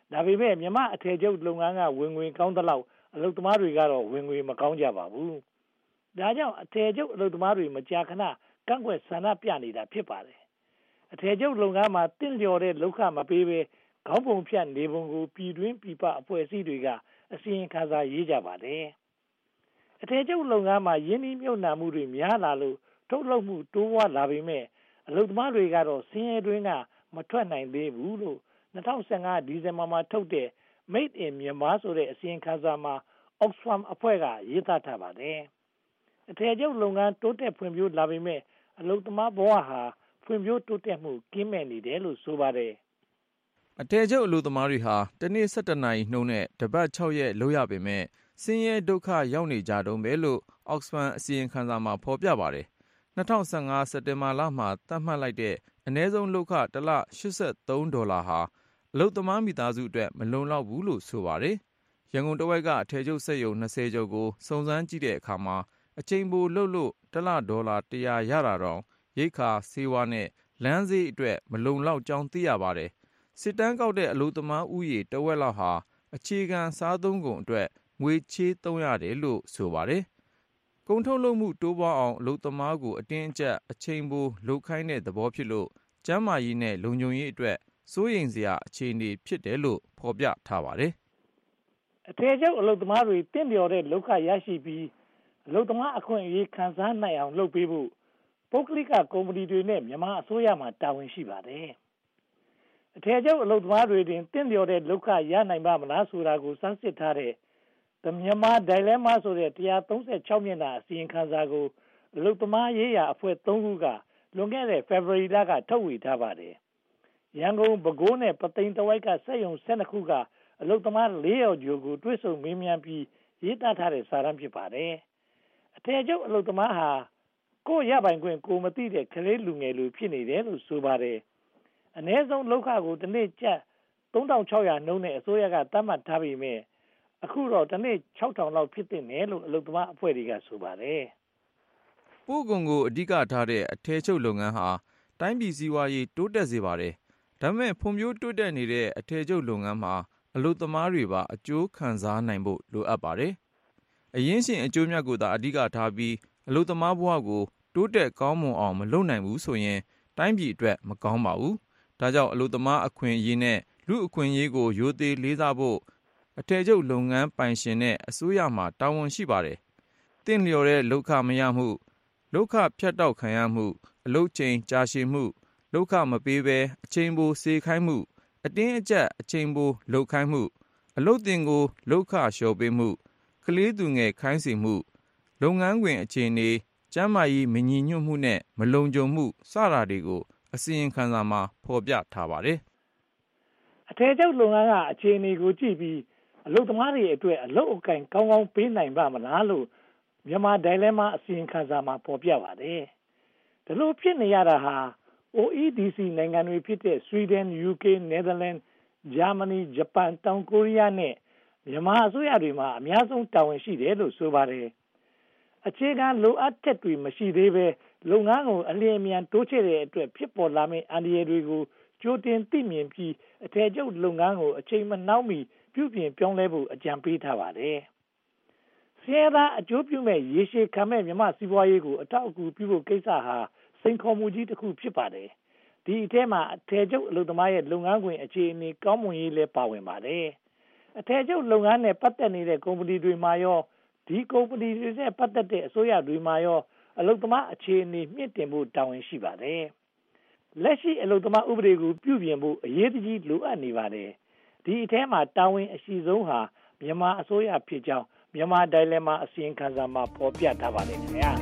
ဒါပေမဲ့မြန်မာအထည်ချုပ်လုပ်ငန်းကဝင်ငွေကောင်းသလောက်အလုပ်သမားတွေကတော့ဝင်ငွေမကောင်းကြပါဘူးဒါကြောင့်အထည်ချုပ်အလုပ်သမားတွေမကြာခဏကန့်ကွက်ဆန္ဒပြနေတာဖြစ်ပါတယ်အထည်ချုပ်လုပ်ငန်းမှာတင့်လျော်တဲ့လောက်ခမပေးဘဲခေါင်းပုံဖြတ်နေပုံကိုပြည်တွင်းပြည်ပအဖွဲ့အစည်းတွေကအစီရင်ခံစာရေးကြပါတယ်အထည်ချုပ်လုပ်ငန်းမှာယင်းနှိမ့်မြုပ်နှံမှုတွေများလာလို့ထုတ်လုပ်မှုတိုးပွားလာပေမဲ့အလုပ်သမားတွေကတော့ဆင်းရဲတွင်းကမထွက်နိုင်သေးဘူးလို့၂၀၁၅ဒီဇင်ဘာမှာထုတ်တဲ့ Made in Myanmar ဆိုတဲ့အစီရင်ခံစာမှာ Oxfam အဖွဲ့ကရေးသားထားပါတယ်အထည်ချုပ်လုပ်ငန်းတိုးတက်ဖွံ့ဖြိုးလာပေမဲ့အလုပ်သမားဘဝဟာဖွံ့ဖြိုးတိုးတက်မှုကင်းမဲ့နေတယ်လို့ဆိုပါတယ်အထည်ချုပ်အလုပ်သမားတွေဟာတနေ့၁၁နာရီနှုန်းနဲ့တပတ်၆ရက်လုပ်ရပေမဲ့ဆင်းရဲဒုက္ခရောက်နေကြတုန်းပဲလို့ Oxfam အစီရင်ခံစာမှာဖော်ပြပါတယ်၂၀၁၅စက်တင်ဘာလမှာသတ်မှတ်လိုက်တဲ့အနည်းဆုံးလုပ်ခတစ်လ၈၃ဒေါ်လာဟာအလုပ်သမားမိသားစုအတွက်မလုံလောက်ဘူးလို့ဆိုပါတယ်ရန်ကုန်တဝက်ကအထည်ချုပ်စက်ရုံ၂၀ကျော်ကိုစုံစမ်းကြည့်တဲ့အခါမှာအချိန်ပိုလုပ်လို့တစ်လဒေါ်လာ၁၀၀ရတာတောင်ရိက္ခာဆေးဝါးနဲ့လမ်းဈေးအတွက်မလုံလောက်ကြောင်းသိရပါတယ်စစ်တမ်းကောက်တဲ့အလုပ်သမားဥယေတဝက်လောက်ဟာအခြေခံစားသုံးကုန်အတွက်ငွေချေးသုံးရတယ်လို့ဆိုပါတယ်ကုန်ထုတ်လုပ်မှုတိုးပွားအောင်အလုပ်သမားကိုအတင်းအကျပ်အချိန်ပိုလုပ်ခိုင်းတဲ့သဘောဖြစ်လို့ကျန်းမာရေးနဲ့လုံခြုံရေးအတွက်စိုးရိမ်စရာအခြေအနေဖြစ်တယ်လို့ဖော်ပြထားပါတယ်အထည်ချုပ်အလုပ်သမားတွေတင့်လျော်တဲ့လုပ်ခရရှိပြီးအလုပ်သမားအခွင့်အရေးခံစားနိုင်အောင်လုပ်ပေးဖို့ပုဂ္ဂလိကကုမ္ပဏီတွေနဲ့မြန်မာအစိုးရမှတာဝန်ရှိပါတယ်အထည်ချုပ်အလုပ်သမားတွေတင်တင့်လျော်တဲ့လုပ်ခရနိုင်ပါမလားဆိုတာကိုစမ်းစစ်ထားတဲ့The Myanmar Dilemma ဆိုတဲ့၁၃၆မျက်နှာအစီရင်ခံစာကိုအလုပ်သမားရေးရာအဖွဲ့၃ခုကလွန်ခဲ့တဲ့ February လကထုတ်ဝေထားပါတယ်ရန်ကုန်ပဲခူးနဲ့ပုသိမ်တဝိုက်ကစက်ရုံ၁၂ခုကအလုပ်သမား၄ရာကျော်ကိုတွဲဆုံမေးမြန်းပြီးရေးသားထားတဲ့စာတမ်းဖြစ်ပါတယ်အထည်ချုပ်အလုပ်သမားဟာကိုယ်ရပိုင်ခွင့်ကိုမသိတဲ့ကလေးလူငယ်လူဖြစ်နေတယ်လို့ဆိုပါတယ်အနည်းဆုံးလုပ်ခကိုတစ်နေ့ကျပ်၃၆၀၀နှုန်းနဲ့အစိုးရကသတ်မှတ်ထားပေမဲ့အခုတော့တစ်နေ့၆ထောင်လောက်ဖြစ်တဲ့နယ်လို့အလုပ်သမားအဖွဲ့တွေကဆိုပါတယ်ပို့ကုန်ကိုအဓိကထားတဲ့အထည်ချုပ်လုပ်ငန်းဟာတိုင်းပြည်စီးပွားရေးတိုးတက်စေပါတယ်ဒါပေမဲ့ဖွံ့ဖြိုးတိုးတက်နေတဲ့အထည်ချုပ်လုပ်ငန်းမှာအလုပ်သမားတွေပါအကျိုးခံစားနိုင်ဖို့လိုအပ်ပါတယ်အရင်းရှင်အကျိုးမြတ်ကိုသာအဓိကထားပြီးအလုပ်သမားဘဝကိုတိုးတက်ကောင်းမွန်အောင်မလုပ်နိုင်ဘူးဆိုရင်တိုင်းပြည်အတွက်မကောင်းပါဘူးဒါကြောင့်အလုပ်သမားအခွင့်အရေးနဲ့လူအခွင့်အရေးကိုရိုသေလေးစားဖို့အထည်ချုပ်လုပ်ငန်းပိုင်ရှင်နဲ့အစိုးရမှတာဝန်ရှိပါတယ်တင့်လျော်တဲ့လုပ်ခမရမှုလုပ်ခဖြတ်တောက်ခံရမှုအလုပ်ချိန်ကြာရှည်မှုလုပ်ခမပေးဘဲအချိန်ပိုစေခိုင်းမှုအတင်းအကျပ်အချိန်ပိုလုပ်ခိုင်းမှုအလုပ်တင်ကိုလုပ်ခလျှော်ပေးမှုကလေးသူငယ်ခိုင်းစေမှုလုပ်ငန်းခွင်အခြေအနေကျန်းမာရေးမညီညွတ်မှုနဲ့မလုံခြုံမှုစတာတွေကိုအစီရင်ခံစာမှာဖော်ပြထားပါတယ်အထည်ချုပ်လုပ်ငန်းကအခြေအနေကိုကြည့်ပြီးအလုပ်သမားတွေအတွက်အလုပ်အကန့်ကောင်းကောင်းပေးနိုင်ပါမလားလို့မြန်မာ Dilemma အစီရင်ခံစာမှာဖော်ပြပါတယ်ဒီလိုဖြစ်နေရတာဟာ O E C D နိုင်ငံတွေဖြစ်တဲ့ Sweden, U K, Netherlands, Germany, Japan, တောင်ကိုရီးယားနဲ့မြန်မာအစိုးရတွေမှာအများဆုံးတာဝန်ရှိတယ်လို့ဆိုပါတယ်အခြေခံလိုအပ်ချက်တွေမရှိသေးဘဲလုပ်ငန်းကိုအလျင်အမြန်တိုးချဲ့တဲ့အတွက်ဖြစ်ပေါ်လာမယ့်အန္တရာယ်တွေကိုကြိုတင်သိမြင်ပြီးအထည်ချုပ်လုပ်ငန်းကိုအချိန်မနှောင်းမီပြုပြင်ပြောင်းလဲဖို့အကြံပေးထားပါတယ်။ဆင်းရဲသားအကျိုးပြုမဲ့ရေရှည်ခံမဲ့မြန်မာစီးပွားရေးကိုအထောက်အကူပြုဖို့ကိစ္စဟာစိန်ခေါ်မှုကြီးတစ်ခုဖြစ်ပါတယ်။ဒီအထဲမှာအထည်ချုပ်အလုပ်သမားရဲ့လုပ်ငန်းခွင်အခြေအနေကောင်းမွန်ရေးလည်းပါဝင်ပါတယ်။အထည်ချုပ်လုပ်ငန်းနဲ့ပတ်သက်နေတဲ့ကုမ္ပဏီတွေမှာရောဒီကုမ္ပဏီတွေနဲ့ပတ်သက်တဲ့အစိုးရတွေမှာရောအလုပ်သမားအခြေအနေမြင့်တင်ဖို့တာဝန်ရှိပါတယ်။လက်ရှိအလုပ်သမားဥပဒေကိုပြုပြင်ဖို့အရေးကြီးလိုအပ်နေပါတယ်။ဒီအထဲမှာတာဝန်အရှိဆုံးဟာမြန်မာအစိုးရဖြစ်ကြောင်းမြန်မာ Dilemma အစီရင်ခံစာမှာဖော်ပြထားပါတယ်ခင်ဗျာ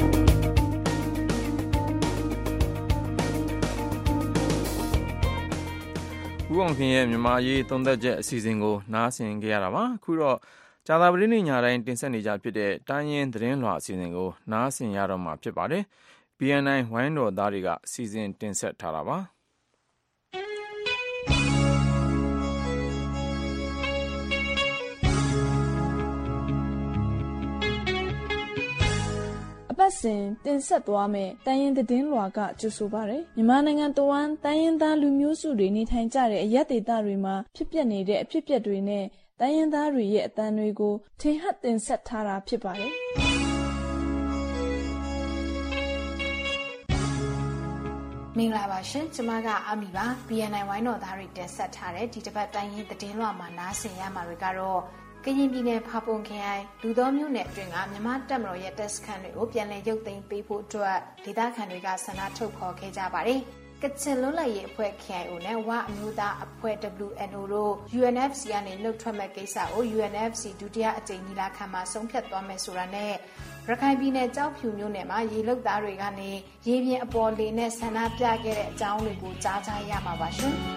ဦးအောင်ခင်ရဲ့မြန်မာရေးသုံးသပ်ချက်အစီအစဉ်ကိုနားဆင်ကြရတာပါအခုတော့ကြာသပတေးနေ့ညတိုင်းတင်ဆက်နေကြဖြစ်တဲ့တိုင်းရင်းသတင်းလွှာအစီအစဉ်ကိုနားဆင်ရတော့မှာဖြစ်ပါတယ် B N I ဝိုင်းတော်သားတွေကအစီအစဉ်တင်ဆက်ထားတာပါအပပတ်စဉ်တင်ဆက်သွားမယ်တိုင်းရင်းသတင်းလွှာကကြိုဆိုပါရယ်မြန်မာနိုင်ငံတဝန်းတိုင်းရင်းသားလူမျိုးစုတွေနေထိုင်ကြတဲ့အရပ်ဒေသတွေမှာဖြစ်ပျက်နေတဲ့အဖြစ်အပျက်တွေနဲ့တိုင်းရင်းသားတွေရဲ့အသံတွေကိုထင်ဟပ်တင်ဆက်ထားတာဖြစ်ပါတယ်မင်္ဂလာပါရှင်ကျမကအမီပါ ဘီ အန် အိုင် ဝိုင်းတော်သားတွေတင်ဆက်ထားတဲ့ဒီတစ်ပတ်တိုင်းရင်းသတင်းလွှာမှာနားဆင်ရမှာတွေကတော့ကရင်ပြည်နယ်ဖာပွန်ခရိုင်လူသောမြို့နယ်အတွင်းကမြန်မာတပ်မတော်ရဲ့တပ်စခန်းတွေကိုပြန်လည်ရုပ်သိမ်းပေးဖို့အတွက်ဒေသခံတွေကဆန္ဒထုတ်ဖော်ခဲ့ကြပါတယ်။ကချင်လွတ်လပ်ရေးအဖွဲ့ K I O နဲ့ဝအမျိုးသားအဖွဲ့ W N O တို့ U N F C ကနေလှုပ်ထွက်မဲ့ကိစ္စကို U N F C ဒုတိယအကြိမ်ညီလာခံမှာဆုံးဖြတ်သွားမယ်ဆိုတာနဲ့ရခိုင်ပြည်နယ်ကြောက်ဖြူမြို့နယ်မှာရေလုတ်သားတွေကနေရေပြင်အပေါ်လေနဲ့ဆန္ဒပြခဲ့တဲ့အကြောင်းတွေကိုကြားကြရမှာပါရှင်။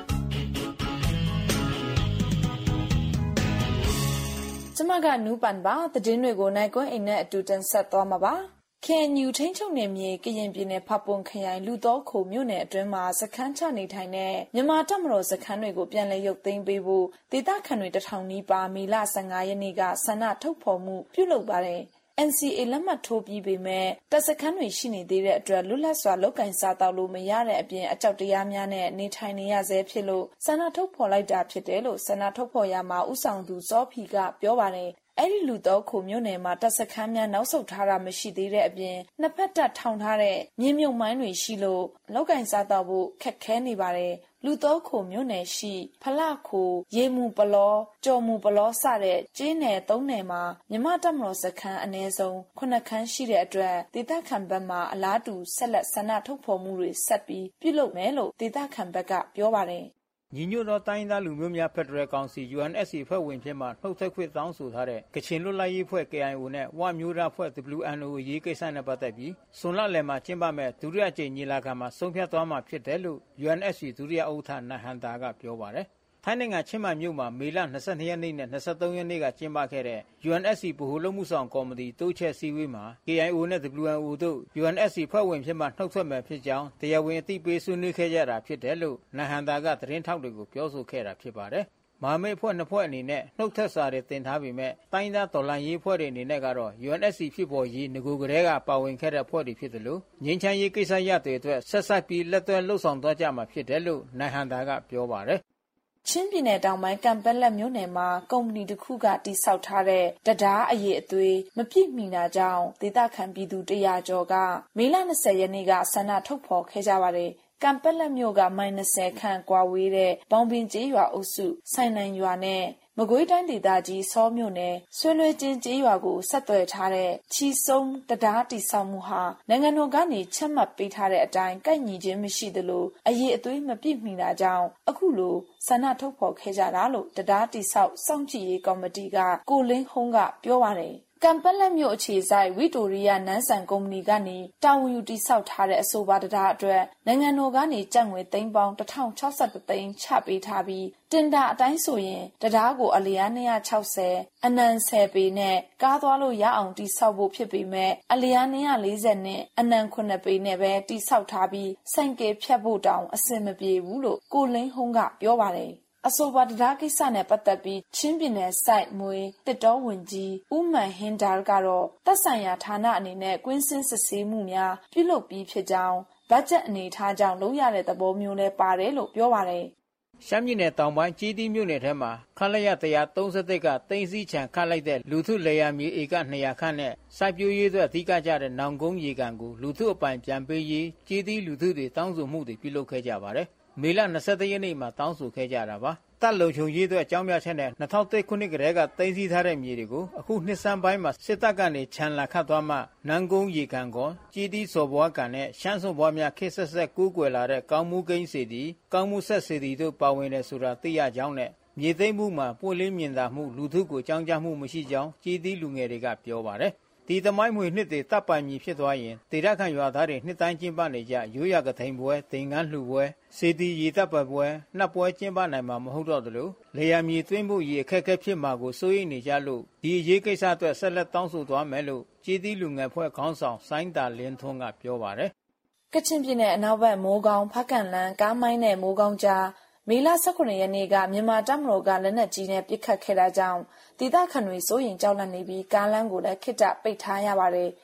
ကျမကနူးပန်ပါသတင်းတွေကိုနိုင်ကွန်းအိမ်နဲ့အတူတင်ဆက်သွားမှာပါ။ K N U ထိန်းချုပ်နယ်မြေကရင်ပြည်နယ်ဖပွန်ခရိုင်လူသောခိုမြို့နယ်အတွင်းမှာစခန်းချနေထိုင်တဲ့မြန်မာတပ်မတော်စခန်းတွေကိုပြန်လည်ရုပ်သိမ်းပေးဖို့ဒေသခံတွေတထောင်နီးပါးမေလဆယ့်ငါရက်နေ့ကဆန္ဒထုတ်ဖော်မှုပြုလုပ်ပါတယ်။ N C A လက်မှတ်ထိုးပြီးပေမဲ့တပ်စခန်းတွေရှိနေသေးတဲ့အတွက်လွတ်လပ်စွာလုပ်ကင်စားတောက်လို့မရတဲ့အပြင်အကြောက်တရားများနဲ့နေထိုင်နေရဆဲဖြစ်လို့ဆန္ဒထုတ်ဖော်လိုက်တာဖြစ်တယ်လို့ဆန္ဒထုတ်ဖော်ရမှာဥဆောင်သူစောဖီကပြောပါတယ်။အဲ့ဒီလူတော့ခုမြို့နယ်မှာတပ်စခန်းများနောက်ဆုတ်ထားတာမရှိသေးတဲ့အပြင်နှစ်ဖက်တပ်ထောင်ထားတဲ့မြင်းမြုပ်မိုင်းတွေရှိလို့လောက်ကင်စားတော့ဖို့ခက်ခဲနေပါတယ်လူတော့ခုမြို့နယ်ရှိဖလခိုရေမူပလောကြော်မူပလောစတဲ့ကျင်းနယ်သုံးနယ်မှာမြမတပ်မတော်စခန်းအနည်းဆုံးခုနှစ်ခန်းရှိတဲ့အတွက်ဒေသခံဘက်မှအလားတူဆက်လက်ဆန္ဒထုတ်ဖော်မှုတွေဆက်ပြီးပြုလုပ်မယ်လို့ဒေသခံဘက်ကပြောပါတယ်ညီညွတ်သောတိုင်းသားလူမျိုးများဖက်ဒရယ်ကောင်စီ U N S C ဖွဲ့ဝင်ဖြစ်မှနှုတ်ဆက်ခွင့်တောင်းဆိုထားတဲ့ကချင်လွတ်လပ်ရေးဖွဲ့ K I O နဲ့ဝမျိုးသားဖွဲ့ W N O ရေးကိစ္စနဲ့ပတ်သက်ပြီးဆွန်လလယ်မှာကျင်းပမဲ့ဒုတိယကြိမ်ညီလာခံမှာဆုံးဖြတ်သွားမှာဖြစ်တယ်လို့ U N S C ဒုတိယဥက္ကဋ္ဌနဟန်တာကပြောပါတယ်ထိုင်းနိုင်ငံချင်းမိုင်မြို့မှာမေလ၂၂ရက်နေ့နဲ့၂၃ရက်နေ့ကကျင်းပခဲ့တဲ့ U N S C ဗဟိုလုံမှုဆောင်ကော်မတီတိုးချက်စည်းဝေးမှာ K I O နဲ့ W N O တို့ U N S C ဖွဲ့ဝင်ဖြစ်မှနှုတ်ထွက်မယ်ဖြစ်ကြောင်းတရားဝင်အသိပေးဆွေးနွေးခဲ့ကြတာဖြစ်တယ်လို့နဟန်တာကသတင်းထောက်တွေကိုပြောဆိုခဲ့တာဖြစ်ပါတယ်။မဟာမိတ်ဖွဲ့နှစ်ဖွဲ့အနေနဲ့နှုတ်ထွက်စာတွေတင်ထားပေမဲ့တိုင်းသားတော်လှန်ရေးဖွဲ့တွေအနေနဲ့ကတော့ U N S C ဖြစ်ပေါ်ရေးငကိုကလေးကပါဝင်ခဲ့တဲ့ဖွဲ့တွေဖြစ်တယ်လို့ငင်းချမ်းရေးကိစ္စရပ်တွေအတွက်ဆက်ဆက်ပြီးလက်တွဲလှုပ်ဆောင်သွားကြမှာဖြစ်တယ်လို့နဟန်တာကပြောပါတယ်ချင်းပြည်နယ်တောင်ပိုင်းကံပက်လက်မြို့နယ်မှာကုမ္ပဏီတစ်ခုကတိစောက်ထားတဲ့တရားအရေးအသွေးမပြည့်မီတာကြောင့်ဒေသခံပြည်သူတရာကျော်ကမေလ၂၀ရက်နေ့ကဆန္ဒထုတ်ဖော်ခဲ့ကြပါတယ်ကံပက်လက်မြို့ကမိုင်၂၀ခန့်ကွာဝေးတဲ့ပေါင်ပင်ကျေးရွာအုပ်စုဆိုင်နိုင်ရွာနဲ့မကွေးတိုင်းဒေသကြီးစောမြို့နယ်ဆွေလွဲချင်းကျေးရွာကိုဆက်သွယ်ထားတဲ့ချီစုံတရားတိစောက်မှုဟာနိုင်ငံတော်ကနေချက်မှတ်ပေးထားတဲ့အတိုင်းကိုက်ညီခြင်းမရှိသလိုအရေးအသွေးမပြည့်မီတာကြောင့်အခုလိုဆန္ဒထုတ်ဖော်ခဲ့ကြတာလို့တရားတိစောက်စောင့်ကြည့်ရေးကော်မတီကကိုလင်းဟုံးကပြောပါတယ်ကံပက်လက်မြို့အခြေဆိုင်ဝီတိုရီယာနန်းဆန်ကုမ္ပဏီကနေတာဝန်ယူတိဆောက်ထားတဲ့အဆိုပါတရားအတွက်နိုင်ငံတော်ကနေကျပ်ငွေသိန်းပေါင်းတစ်ထောင်ခြောက်ဆယ်သိန်းချပေးထားပြီးတင်တာအတိုင်းဆိုရင်တရားကိုအလျား၂၆၀အနံ၁၀ပေနဲ့ကားသွားလို့ရအောင်တိဆောက်ဖို့ဖြစ်ပေမဲ့အလျား၂၄၀နဲ့အနံ9ပေနဲ့ပဲတိဆောက်ထားပြီးစိုင်ကယ်ဖြတ်ဖို့တောင်အဆင်မပြေဘူးလို့ကိုလင်းဟုံးကပြောပါတယ်အဆိုပါတရားကိစ္စနဲ့ပတ်သက်ပြီးချင်းပြည်နယ်စိုက်မွေတစ်တော်ဝင်ကြီးဦးမှန်ဟင်ဒါကတော့သက်ဆိုင်ရာဌာနအနေနဲ့ကွင်းစင်းစစ်ဆေးမှုများပြုလုပ်ပြီးဖြစ်ကြောင်းဘတ်ဂျက်အနေထားကြောင့်လုပ်ရတဲ့သဘောမျိုးလည်းပါတယ်လို့ပြောပါတယ်ရှမ်းပြည်နယ်တောင်ပိုင်းကြီးတီးမြို့နယ်ထဲမှာခန့်လက်ရ၁၃၁ကသိန်းစီချံခန့်လိုက်တဲ့လူထုလေယာမြေဧက၂၀၀ခန့်နဲ့စိုက်ပျိုးရေးအတွက်အဓိကကျတဲ့နောင်ကုန်းရေကန်ကိုလူထုအပိုင်ပြန်ပေးရေးကြီးတီးလူထုတွေတောင်းဆိုမှုတွေပြုလုပ်ခဲ့ကြပါတယ်မေလ၂၁ရက်နေ့မှာတောင်းဆိုခဲ့ကြတာပါတပ်လုံခြုံရေးအတွက်အကြောင်းပြချက်နဲ့၂၀၀၁ခုနှစ်ကတည်းကသိမ်းဆည်းထားတဲ့မြေတွေကိုအခုနှစ်ဆန်းပိုင်းမှာစစ်တပ်ကနေခြံလာခတ်သွားမှနန်းကုန်းရေကန်ကောကြီးတီးစော်ဘွားကန်နဲ့ရှမ်းစွန်ဘွားများခေတ်ဆက်ဆက်ကူးကွယ်လာတဲ့ကောင်းမှုကိန်းစီတီကောင်းမှုဆက်စီတီတို့ပါဝင်တယ်ဆိုတာသိရကြောင်းနဲ့မြေသိမ်းမှုမှာပွင့်လင်းမြင်သာမှုလူထုကိုကြောင်းကြမှုမရှိကြောင်းကြီးတီးလူငယ်တွေကပြောပါတယ်ဒီသမိုင်းမွေနှစ်တွေတပ်ပိုင်မီဖြစ်သွားရင်ဒေသခံရွာသားတွေနှစ်တိုင်းကျင်းပနေကြရိုးရာကထိန်ပွဲသင်္ကန်းလှူပွဲစေတီရေတပ်ပွဲပွဲနှပ်ပွဲကျင်းပနိုင်မှာမဟုတ်တော့သလိုလေယာမြေသွင်းဖို့ရေအခက်အခဲဖြစ်မှာကိုစိုးရိမ်နေကြလို့ဒီအရေးကိစ္စအတွက်ဆက်လက်တောင်းဆိုသွားမယ်လို့ကြီးတီးလူငယ်ဖွဲ့ခေါင်းဆောင်စိုင်းတာလင်းထွန်းကပြောပါတယ်ကချင်ပြည်နယ်အနောက်ဘက်မိုးကောင်းဖကန့်လန်းကားမိုင်းနဲ့မိုးကောင်းကြားမေလ၁၉ရက်နေ့ကမြန်မာတပ်မတော်ကလက်နက်ကြီးနဲ့ပစ်ခတ်ခဲ့တာကြောင့်ဒေသခံတွေစိုးရိမ်ကြောက်လန့်နေပြီးကားလမ်းကိုလည်းခਿੱတပိတ်ထားရပါတယ်။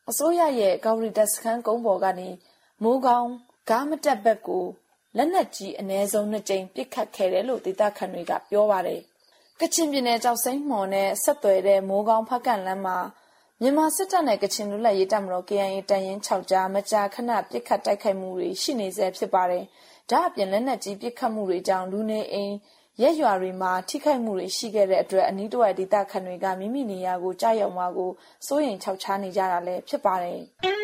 အစိုးရရဲ့ကော်ရီတက်စခန်းကုန်းပေါ်ကနေမိုးကောင်းကားမတက်ဘက်ကိုလက်နက်ကြီးအ ਨੇ ဆုံးနှစ်ကြိမ်ပစ်ခတ်ခဲ့တယ်လို့ဒေသခံတွေကပြောပါတယ်ကချင်ပြည်နယ်ကြောက်စိမ်းမှော်နဲ့ဆက်သွယ်တဲ့မိုးကောင်းဖက်ကန့်လမ်းမှာမြန်မာစစ်တပ်နဲ့ကချင်လူလက်ရေးတပ်မတော် K I A တန်ရင်၆ကြားမကြာခဏပစ်ခတ်တိုက်ခိုက်မှုတွေရှိနေဆဲဖြစ်ပါတယ်ဒါအပြင်လက်နက်ကြီးပစ်ခတ်မှုတွေကြောင့်လူနေအိမ်ရဲရွာတွေမှာထိခိုက်မှုတွေရှိခဲ့တဲ့အတွက်အနီးတစ်ဝိုက်ဒေသခံတွေကမိမိနေရာကိုကြားရောက်မှာကိုစိုးရိမ်ခြောက်ခြားနေကြတာလည်းဖြစ်ပါတယ်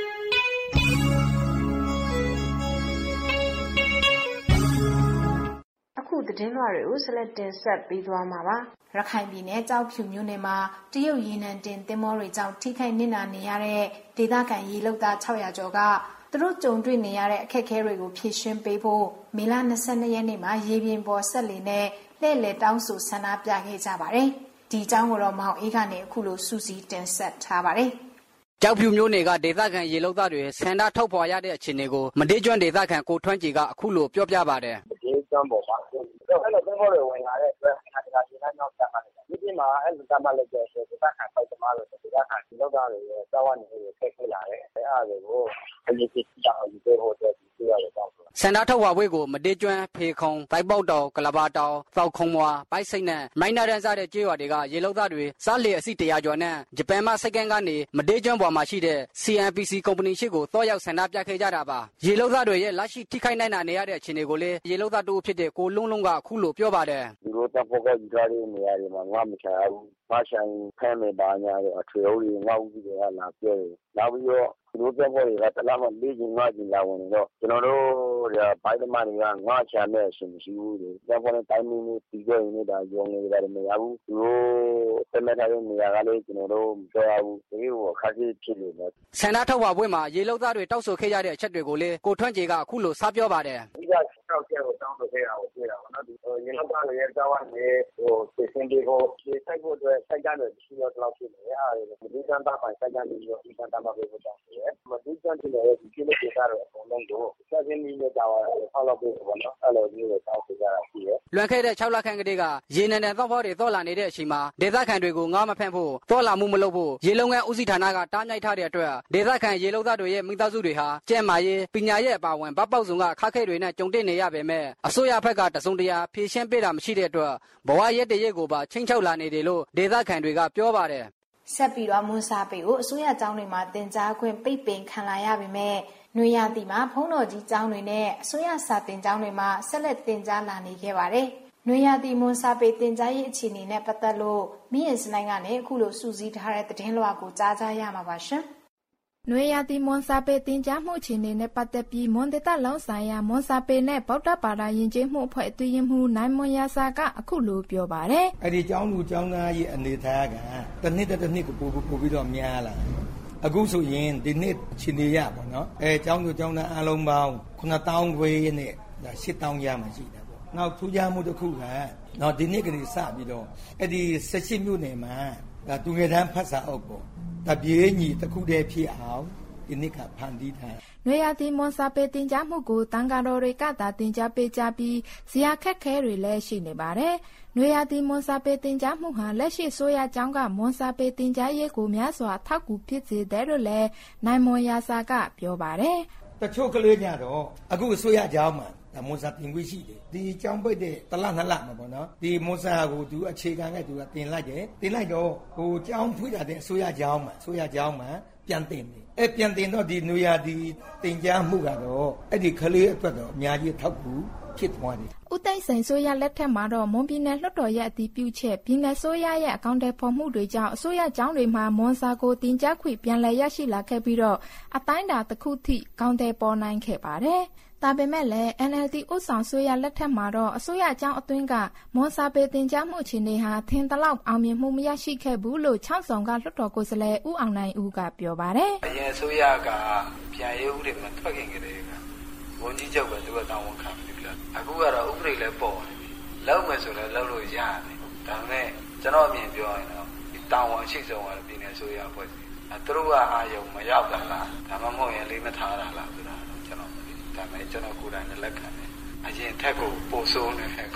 အခုသတင်းလွှာတွေကိုဆက်လက်တင်ဆက်ပေးသွားမှာပါရခိုင်ပြည်နယ်ကြောက်ဖြူမြို့နယ်မှာတရုတ်ရေနံတင်သင်္ဘောတွေကြောင့်ထိခိုက်နစ်နာနေရတဲ့ဒေသခံရေလုပ်သား၆ရာကျော်ကသူတို့ကြုံတွေ့နေရတဲ့အခက်အခဲတွေကိုဖြေရှင်းပေးဖို့မေလ၂၂ရက်နေ့မှာရေပြင်ပေါ်ဆက်လီနဲ့လှည့်လည်တောင်းဆိုဆန္ဒပြခဲ့ကြပါတယ်ဒီအကြောင်းကိုတော့မောင်အေးကနေအခုလိုစူးစီးတင်ဆက်ထားပါတယ်ကြောက်ဖြူမျိုးနယ်ကဒေသခံရေလုပ်သားတွေဆန္ဒထုတ်ဖော်ရတဲ့အခြေအနေကိုမဒေးကျွန်းဒေသခံကိုထွန်းကြည်ကအခုလိုပြောပြပါတယ်မဒေးကျွန်းပေါ်မှာအဲ့လိုသင်္ဘောတွေဝင်လာတဲ့အတွက်ခဏခဏဒီလမ်းကြောင်းတက်ပါတယ်ဒီပြင်မှာအဲ့လိုတမလိုက်တဲ့ဒေသခံပိုက်သမားတွေဒေသခံရေလုပ်သားတွေရဲ့စာဝတ်နေရေးကိုဖက်ခဲလာတယ်အဲ့အားတွေကိုအရေးကြီးတာကိုပြောဖို့အတွက်ဒီရတဲ့တောင်းဆိုဆန္ဒထုတ်ဖော်ပွဲကိုမဒေးကျွန်းဖေခုံတိုက်ပေါက်တော်ကလဘာတောင်သောက်ခုံမွာပိုက်စိတ်နဲ့မိုင်းနာရန်စားတဲ့ကျေးရွာတွေကရေလုပ်သားတွေစားလေအစီတရာကျော်နဲ့ဂျပန်မှစိတ်ကန်းကနေမဒေးကျွန်းပေါ်မှာရှိတဲ့ C N P C ကုမ္ပဏီရှိကိုတော့ရောက်ဆန္ဒပြခဲ့ကြတာပါရေလုပ်သားတွေရဲ့လက်ရှိထိခိုက်နိုင်နေရတဲ့အခြေအနေကိုလေရေလုပ်သားတို့ဖြစ်တဲ့ကိုလုံးလုံးကအခုလိုပြောပါတယ်ဒီလိုတပ်ဖို့ကယူထားတဲ့နေရာတွေမှာငါမချရဘူးမဆိုင်ဖမ်းနေပါညာရဲ့အထွေအုပ်တွေငါ့ဦးကြီးတွေကလာပြောတယ်နောက်ပြီးတော့ဒီလိုတပ်ဖို့တွေကတလားမလေးချင်ငါ့ကြီးလာဝင်တော့ကျွန်တော်တို့ဘိုက်သမားတွေကငါချမ်းမဲ့အရှင်မရှိဘူးလေတပ်ဖို့နဲ့တိုင်းမင်းတွေပြီးကြရင်လည်းဒါရောင်းနေတာမရဘူးသူတို့တမက်ထားတဲ့နေရာကလည်းကျွန်တော်တို့မပြောရဘူးဒီလိုအခက်အခဲဖြစ်နေတယ်ဆန္ဒထုတ်ဖော်ပွဲမှာရေလုပ်သားတွေတောက်ဆိုခဲ့ရတဲ့အချက်တွေကိုလေကိုထွန်းကြေကအခုလိုစပြောပါတယ်ဒီကတောက်ကျကိုတောင်းဆိုခဲ့တာကိုတွေ့တာပါနော်ဒီရေလုပ်သားတွေရဲ့တောင်းရနေဟိုစစ်စင်တွေကိုဒီစိုက်ဖို့အတွက်စိုက်ကြတယ်ရှိတော့တော့ဖြစ်နေရတယ်ဒီကံတာပိုင်စိုက်ကြတယ်ပြီးတော့ဒီကံတာမှာပဲတောင်းဆိုရဲမဒီကံတင်ရဲ့ဒီကိလေသာတွေအကုန်လုံးကိုစသင်းကြီးနဲ့တောင်းရတယ်ဆောက်လုပ်ဖို့ပေါ့နော်အဲ့လိုမျိုးတွေတောင်းဆိုကြတာရှိရဲလွန်ခဲ့တဲ့၆လခန့်ကတည်းကရေနံနဲ့သောက်ဖော်တွေသော့လာနေတဲ့အချိန်မှာဒေသခံတွေကိုငားမဖမ်းဖို့သော့လာမှုမလုပ်ဖို့ရေလုံငန်းဦးစီးဌာနကတားမြစ်ထားတဲ့အတွက်ဒေသခံရေလုံသားတွေရဲ့မိသားစုတွေဟာကျန်းမာရေးပညာရေးအပါအဝင်ဗတ်ပေါက်စုံကခက်ခဲတွေနဲ့ကြုံတွေ့နေရပေမဲ့အစိုးရဘက်ကတစုံတရာဖြေရှင်းပေးတာမရှိတဲ့အတွက်ဘဝရဲတရဲကိုပါချင်းချောက်လာနေတယ်လို့ဒေသခံတွေကပြောပါတယ်ဆက်ပြီးတော့မွန်စာပေကိုအစိုးရကျောင်းတွေမှာသင်ကြားခွင့်ပိတ်ပင်ခံလာရပေမဲ့နွေရာသီမှာဘုန်းတော်ကြီးကျောင်းတွေနဲ့အစိုးရစာသင်ကျောင်းတွေမှာဆက်လက်သင်ကြားလာနေခဲ့ပါတယ်။နွေရာသီမွန်စာပေသင်ကြားရေးအခြေအနေနဲ့ပတ်သက်လို့မင်းရင်စနိုင်ကနေအခုလိုစူးစီးထားတဲ့သတင်းလွှာကိုကြားကြရမှာပါရှင်။နွေရာသီမွန်စာပေသင်ကြားမှုအခြေအနေနဲ့ပတ်သက်ပြီးမွန်ဒေသလုံးဆိုင်ရာမွန်စာပေနဲ့ဗုဒ္ဓဘာသာယဉ်ကျေးမှုအဖွဲ့အတွင်းမှုနိုင်မွန်ရာစာကအခုလိုပြောပါတယ်။အဲ့ဒီကျောင်းသူကျောင်းသားရဲ့အနေထားကတစ်နှစ်တစ်နှစ်ကိုပို့ပို့ပြီးတော့များလာ။အခုဆိုရင်ဒီနှစ်ချင်းနေရပါတော့။အဲကျောင်းသူကျောင်းသားအလုံးပေါင်းခုနှစ်သောင်းခွဲနဲ့ရှစ်သောင်းရမှရှိတယ်ပေါ့။နောက်ထူးခြားမှုတစ်ခုကနော်ဒီနှစ်ကနေစပြီးတော့အဲ့ဒီ၁၈မြို့နယ်မှာဒါသူငယ်တန်းဖတ်စာအုပ်ပေါ့တပြေးညီတစ်ခုတည်းဖြစ်အောင်ဒီနှစ်ကဖန်တီးထားနွေရာသီမွန်စာပေသင်ကြားမှုကိုတန်ဃာတော်တွေကသာသင်ကြားပေးကြပြီးဇရာခက်ခဲတွေလည်းရှိနေပါတယ်။နွေရာသီမွန်စာပေသင်ကြားမှုဟာလက်ရှိဆိုရကျောင်းကမွန်စာပေသင်ကြားရေးကိုများစွာထောက်ကူဖြစ်စေတယ်လို့လည်းနိုင်မွန်ရာစာကပြောပါတယ်။တချို့ကလေးညတော့အခုဆိုရကျောင်းမှာဒါမွန်စာသင်ခွင့်ရှိတယ်ဒီကျောင်းပိတ်တဲ့တလနှစ်လမှာပေါ့နော်ဒီမွန်စာကိုသူအခြေခံကသူကတင်လိုက်တယ်တင်လိုက်တော့ဟိုကျောင်းဖွင့်တာတဲ့အစိုးရကျောင်းမှာအစိုးရကျောင်းမှာပြန်တင်တယ်အဲပြန်တင်တော့ဒီနွေရာသီတင်ကြားမှုကတော့အဲ့ဒီကလေးအတွက်တော့အများကြီးထောက်ကူဖြစ်သွားတယ်ဦးသိန်းစိန်ဆိုရလက်ထက်မှာတော့မွန်ပြည်နယ်လွှတ်တော်ရဲ့အတည်ပြုချက်ပြည်နယ်ဆိုရရဲ့အကောင့်တွေဖော်မှုတွေကြောင့်အစိုးရကျောင်းတွေမှာမွန်စာကိုတင်ကြားခွင့်ပြန်လည်ရရှိလာခဲ့ပြီးတော့အတိုင်းတာတစ်ခုထိအကောင့်တွေပေါ်နိုင်ခဲ့ပါတယ်ဒါပေမဲ့လည်း N L D ဥဆောင်ဆိုရလက်ထက်မှာတော့အစိုးရအကြောင်းအတွင်းကမွန်စာပေတင်ကြားမှုအခြေအနေဟာထင်သလောက်အောင်မြင်မှုမရရှိခဲ့ဘူးလို့ချောင်းဆောင်ကလွှတ်တော်ကိုယ်စားလှယ်ဦးအောင်နိုင်ဦးကပြောပါတယ်။အရင်အစိုးရကပြန်ရေးဥပဒေမှာထွက်ခင်ကတည်းကဝန်ကြီးချုပ်ကသူကတောင်းဝန်ခံပြီးပြီ။အခုကတော့ဥပဒေလည်းပေါ်နေပြီ။လောက်မယ်ဆိုလည်းလောက်လို့ရတယ်။ဒါပေမဲ့ကျွန်တော်အမြင်ပြောရင်တော့တောင်းဝန်အရှိဆုံးကတော့ပြည်နယ်အစိုးရဖွဲ့စည်း။အဲသူတို့ကအာရုံမရောက်တာလား။ဒါမှမဟုတ်ရင်လေးမထားတာလားဆိုတာကျွန်တော်ဒါပေမဲ့ကျွန်တော်ကိုယ်တိုင်လည်းလက်ခံတယ်အရင်ထက်ကိုပိုဆိုးနေတယ်ခု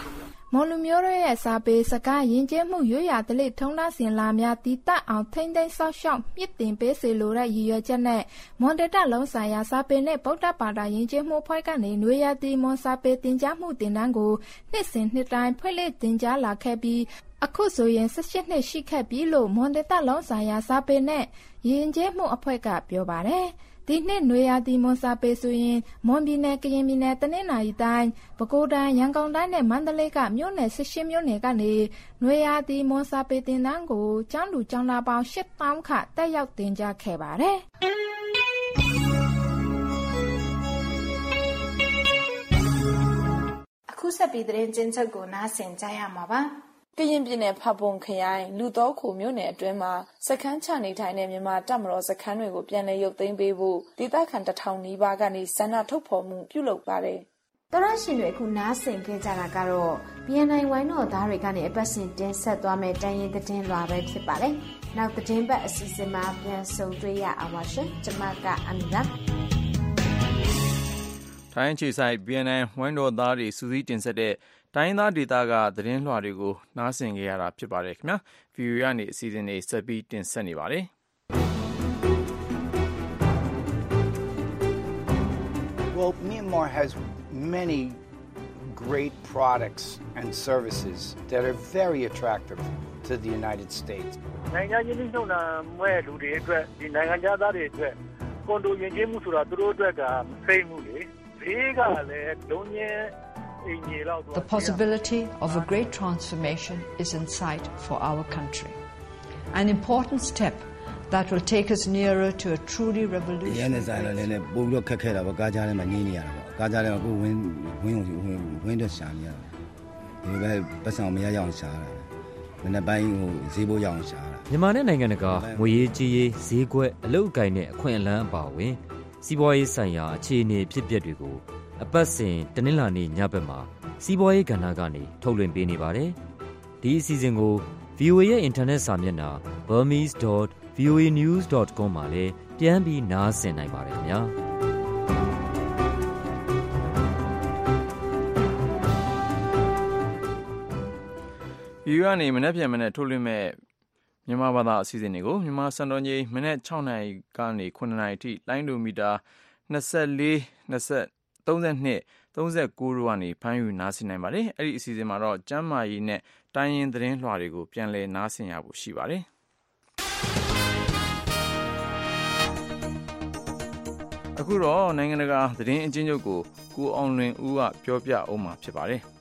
မော်လူမျိုးတို့ရဲ့စာပေစကားယဉ်ကျေးမှုရွေးရတလိထုံးသားစဉ်လာများတည်တတ်အောင်ထိမ့်သိမ်းဆောက်ရှောက်မြင့်တင်ပေးစေလိုတဲ့ရည်ရွယ်ချက်နဲ့မွန်ဒေတာလုံးဆိုင်ရာစာပေနဲ့ဗုဒ္ဓဘာသာယဉ်ကျေးမှုဖွဲ့ကနေနွေရာသီမွန်စာပေတင်ကြားမှုတင်တန်းကိုနှစ်စဉ်နှစ်တိုင်းဖွင့်လှစ်တင်ကြားလာခဲ့ပြီးအခုဆိုရင်၁၈နှစ်ရှိခဲ့ပြီလို့မွန်ဒေတာလုံးဆိုင်ရာစာပေနဲ့ယဉ်ကျေးမှုအဖွဲ့ကပြောပါတယ်ဒီနှစ်နွေရာသီမွန်စာပေဆိုရင်မွန်ပြည်နယ်ကရင်ပြည်နယ်တနင်္သာရီတိုင်းပဲခူးတိုင်းရန်ကုန်တိုင်းနဲ့မန္တလေးကမြို့နယ်၁၈မြို့နယ်ကနေနွေရာသီမွန်စာပေတင်တန်းကိုကျောင်းသူကျောင်းသားပေါင်း၈သောင်းခန့်တက်ရောက်တင်ကြားခဲ့ပါတယ်အခုဆက်ပြီးသတင်းကျဉ်းချုပ်ကိုနားဆင်ကြရမှာပါကရင်ပြည်နယ်ဖပုံခရိုင်လူတော်ခုမြို့နယ်အတွင်းမှာစခန်းချနေထိုင်တဲ့မြန်မာတပ်မတော်စခန်းတွေကိုပြန်လည်ရုပ်သိမ်းပေးဖို့ဒေသခံတစ်ထောင်နီးပါးကနေဆန္ဒထုတ်ဖော်မှုပြုလုပ်ပါတယ်။တော်ရရှင်တွေအခုနားဆင်ခဲ့ကြတာကတော့ ဘီ အန် အိုင် ဝိုင်းတော်သားတွေကနေအပတ်စဉ်တင်ဆက်သွားမယ့်တိုင်းရင်းသတင်းလွှာပဲဖြစ်ပါတယ်။နောက်သတင်းပတ်အစီအစဉ်မှာပြန်ဆုံတွေ့ရအောင်ပါရှင်။ကျွန်မကအမီလာထိုင်းချီဆိုင် ဘီ အန် အိုင် ဝိုင်းတော်သားတွေစူးစီးတင်ဆက်တဲ့တိုင်းသားဒေသကသတင်းလွှာတွေကိုနားဆင်ကြရတာဖြစ်ပါတယ်ခင်ဗျာ ဗီအိုအေ ကနေအစီအစဉ်တွေဆက်ပြီးတင်ဆက်နေပါတယ် Well, Myanmar has many great products and services that are very attractive to the United States. နိုင်ငံချင်းနှုတ်နာမဲ့လူတွေအတွက်ဒီနိုင်ငံသားတွေအတွက်ကွန်ဒိုယဉ်ကျေးမှုဆိုတာသူတို့အတွက်ကမသိမှုလေဘေးကလည်းလုံးချင်း The possibility of a great transformation is in sight for our country. An important step that will take us nearer to a truly revolutionary. "မြန်မာနဲ့နိုင်ငံတကာငွေရေးကြေးရေးဈေးကွက်အလုပ်အကိုင်နဲ့အခွင့်အလမ်းအပါအဝင်စီးပွားရေးဆိုင်ရာအခြေအနေဖြစ်ပျက်တွေကိုအပတ်စဉ်တနင်္လာနေ့ညဘက်မှာစီးပွားရေးကဏ္ဍကနေထုတ်လွှင့်ပေးနေပါတယ်။ဒီအစီအစဉ်ကို ဗွီအိုအေ ရဲ့အင်တာနက်စာမျက်နှာ burmese dot v o a news dot com မှာလည်းပြန်ပြီးနားဆင်နိုင်ပါတယ်ခင်ဗျာ။ဗီအိုအေကနေမနေ့ပြန်မနေ့ထုတ်လွှင့်မဲ့မြန်မာဘာသာအစီအစဉ်တွေကိုမြန်မာစံတော်ချိန်မနေ့၆နာရီကနေ၇နာရီအထိလိုင်းဒိုမီတာ၂၄ ၂၃၂ ၃၉တို့ကနေဖမ်းယူနားဆင်နိုင်ပါတယ်။အဲ့ဒီအစီအစဉ်မှာတော့ကျမ်းမာရေးနဲ့တိုင်းရင်းသတင်းလွှာတွေကိုပြန်လည်နားဆင်ရဖို့ရှိပါတယ်။အခုတော့နိုင်ငံတကာသတင်းအကျဉ်းချုပ်ကိုကိုအောင်လွင်ဦးကပြောပြအောင်မှာဖြစ်ပါတယ်။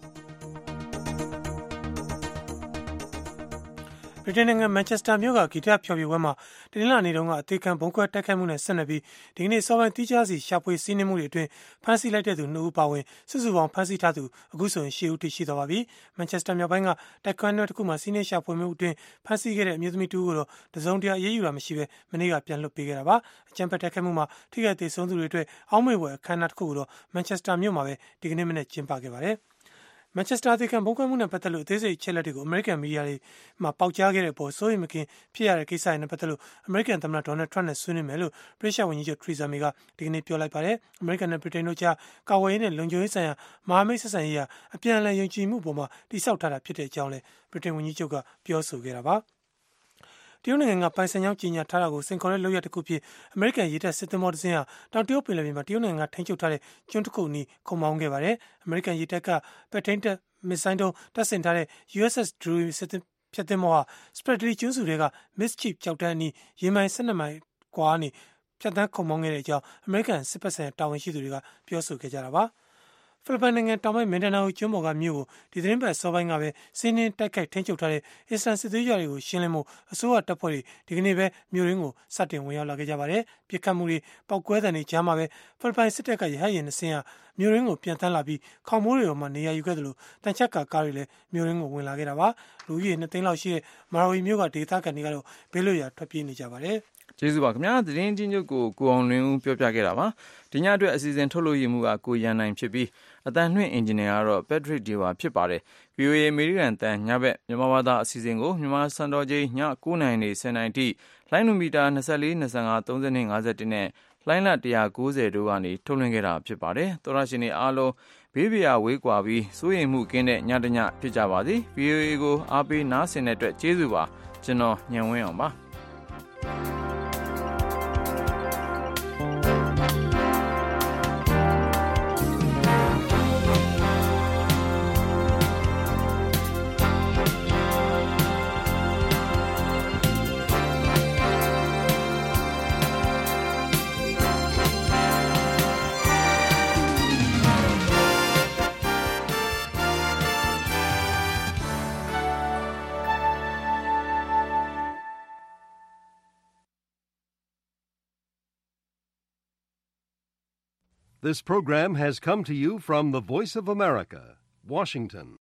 ဗြိတိန်နိုင်ငံမန်ချက်စတာမြို့ကဂီတဖျော်ဖြေပွဲမှာတနင်္လာနေ့တုန်းကအသေးခံဘုံခွဲတိုက်ခိုက်မှုနဲ့ဆက်နွယ်ပြီးဒီကနေ့စောပိုင်းတိကျစီရှာဖွေစီးနင်းမှုတွေအတွင်းဖမ်းဆီးလိုက်တဲ့သူနှစ်ဦးပါဝင်စုစုပေါင်းဖမ်းဆီးထားသူအခုဆိုရင်ရှစ်ဦးထိရှိသွားပါပြီ။မန်ချက်စတာမြို့ပိုင်းကတိုက်ခွန်းနယ်တစ်ခုမှာစီးနင်းရှာဖွေမှုအတွင်းဖမ်းဆီးခဲ့တဲ့အမျိုးသမီးတူကိုတော့တစုံတရာအရေးယူတာမရှိဘဲမနေ့ကပြန်လွှတ်ပေးခဲ့တာပါ။အကြမ်းဖက်တိုက်ခိုက်မှုမှာထိခိုက်ဒေဆုံးသူတွေအတွက်အောက်မေ့ဖွယ်အခမ်းအနားတစ်ခုကိုတော့မန်ချက်စတာမြို့မှာပဲဒီကနေ့မနေ့ကျင်းပခဲ့ပါတယ်။မန်ချက်စတာဒေသခံဘုံကွဲမှုနဲ့ပတ်သက်လို့အသေးစိတ်အချက်အလက်တွေကိုအမေရိကန်မီဒီယာတွေမှာပေါက်ကြားခဲ့တဲ့အပေါ်စိုးရိမ်မကင်းဖြစ်ရတဲ့ကိစ္စတွေနဲ့ပတ်သက်လို့အမေရိကန်သမ္မတဒေါ်နယ်ထရန့်နဲ့ဆွေးနွေးမယ်လို့ဗြိတိရှဝန်ကြီးချုပ်ထရီဇာမေကဒီကနေ့ပြောလိုက်ပါတယ်။အမေရိကန်နဲ့ဗြိတိန်တို့ကြားကာကွယ်ရေးနဲ့လုံခြုံရေးဆိုင်ရာမဟာမိတ်ဆက်ဆံရေးဟာအပြန်အလှန်ယုံကြည်မှုပေါ်မှာတည်ဆောက်ထားတာဖြစ်တဲ့အကြောင်းလည်းဗြိတိန်ဝန်ကြီးချုပ်ကပြောဆိုခဲ့တာပါ။တရုတ်နိုင်ငံကပိုင်ဆိုင်ကြောင်းကြီးညာထားတာကိုစင်ခေါ်တဲ့လုပ်ရတစ်ခုဖြစ်အမေရိကန်ရေတပ်စစ်သင်္ဘောတစ်စင်းဟာတောင်တရုတ်ပင်လယ်ပြင်မှာတရုတ်နိုင်ငံကထိန်းချုပ်ထားတဲ့ကျွန်းတစ်ခုအနီးခုံမောင်းခဲ့ပါတယ်။အမေရိကန်ရေတပ်ကပဲ့ထိန်းတပ်မစ်ဇိုင်းဒုံးတပ်ဆင်ထားတဲ့ ယူ အက်စ် အက်စ် Drew စစ်ဖြတ်သင်္ဘောဟာ Spratly ကျွန်းစုတွေက Mischief ကျောက်တန်းအနီးရေမိုင်၁၂မိုင်ကွာကနေဖြတ်သန်းခုံမောင်းခဲ့တဲ့အကြောင်းအမေရိကန်စစ်ဘက်ဆိုင်ရာတာဝန်ရှိသူတွေကပြောဆိုခဲ့ကြတာပါ။ဖိလစ်ပိုင်နိုင်ငံတောင်ပိုင်းမင်ဒါနာအိုကျွန်းပေါ်ကမြို့ကိုဒီသတင်းပတ်စောပိုင်းကပဲစီးနင်းတိုက်ခိုက်ထိန်းချုပ်ထားတဲ့အစ္စလမ်စစ်သွေးကြွတွေကိုရှင်းလင်းမှုအစိုးရတပ်ဖွဲ့တွေဒီကနေ့ပဲမြို့ရင်းကိုစတင်ဝင်ရောက်လာခဲ့ကြပါတယ်။ပြစ်ခတ်မှုတွေပောက်ကွဲတဲ့နေကြားမှာပဲဖိလစ်ပိုင်စစ်တပ်ကရဟတ်ယာဉ်နှစင်းဟာမြို့ရင်းကိုပြန်တန်းလာပြီးခေါင်မိုးတွေပေါ်မှာနေရာယူခဲ့တယ်လို့တန်ချက်ကာကားတွေလည်းမြို့ရင်းကိုဝင်လာခဲ့တာပါ။လူကြီးနှစ်သိန်းလောက်ရှိတဲ့မာရိုဝီမြို့ကဒေသခံတွေကတော့ဘေးလွတ်ရာထွက်ပြေးနေကြပါတယ်။ကျေးဇူးပါခင်ဗျာသတင်းချင်းချုပ်ကိုကိုအောင်လွင်ဦးပြောပြခဲ့တာပါဒီညအတွက်အစီအစဉ်ထုတ်လို့ရမှုကကိုရန်နိုင်ဖြစ်ပြီးအတန်နှွင့်အင်ဂျင်နီယာကတော့ Patrick Dewa ဖြစ်ပါတယ် ဗီအိုအေ အမေရိကန်တန်ညဘက်မြန်မာဘာသာအစီအစဉ်ကိုမြန်မာစံတော်ချိန်ည၉နာရီနေ၁၀နာရီထိလိုင်းနူမီတာ၂၄ ၂၅ ၃၂ ၅၁နဲ့လိုင်းလ၁၉၀တို့ကနေထုတ်လွှင့်ခဲ့တာဖြစ်ပါတယ်သောရရှင်တွေအားလုံးဘေးပရာဝေးကွာပြီးစိုးရိမ်မှုကင်းတဲ့ညတညဖြစ်ကြပါစေ ဗီအိုအေ ကိုအားပေးနားဆင်တဲ့အတွက်ကျေးဇူးပါကျွန်တော်ညံဝင်းအောင်ပါ This program has come to you from the Voice of America, Washington.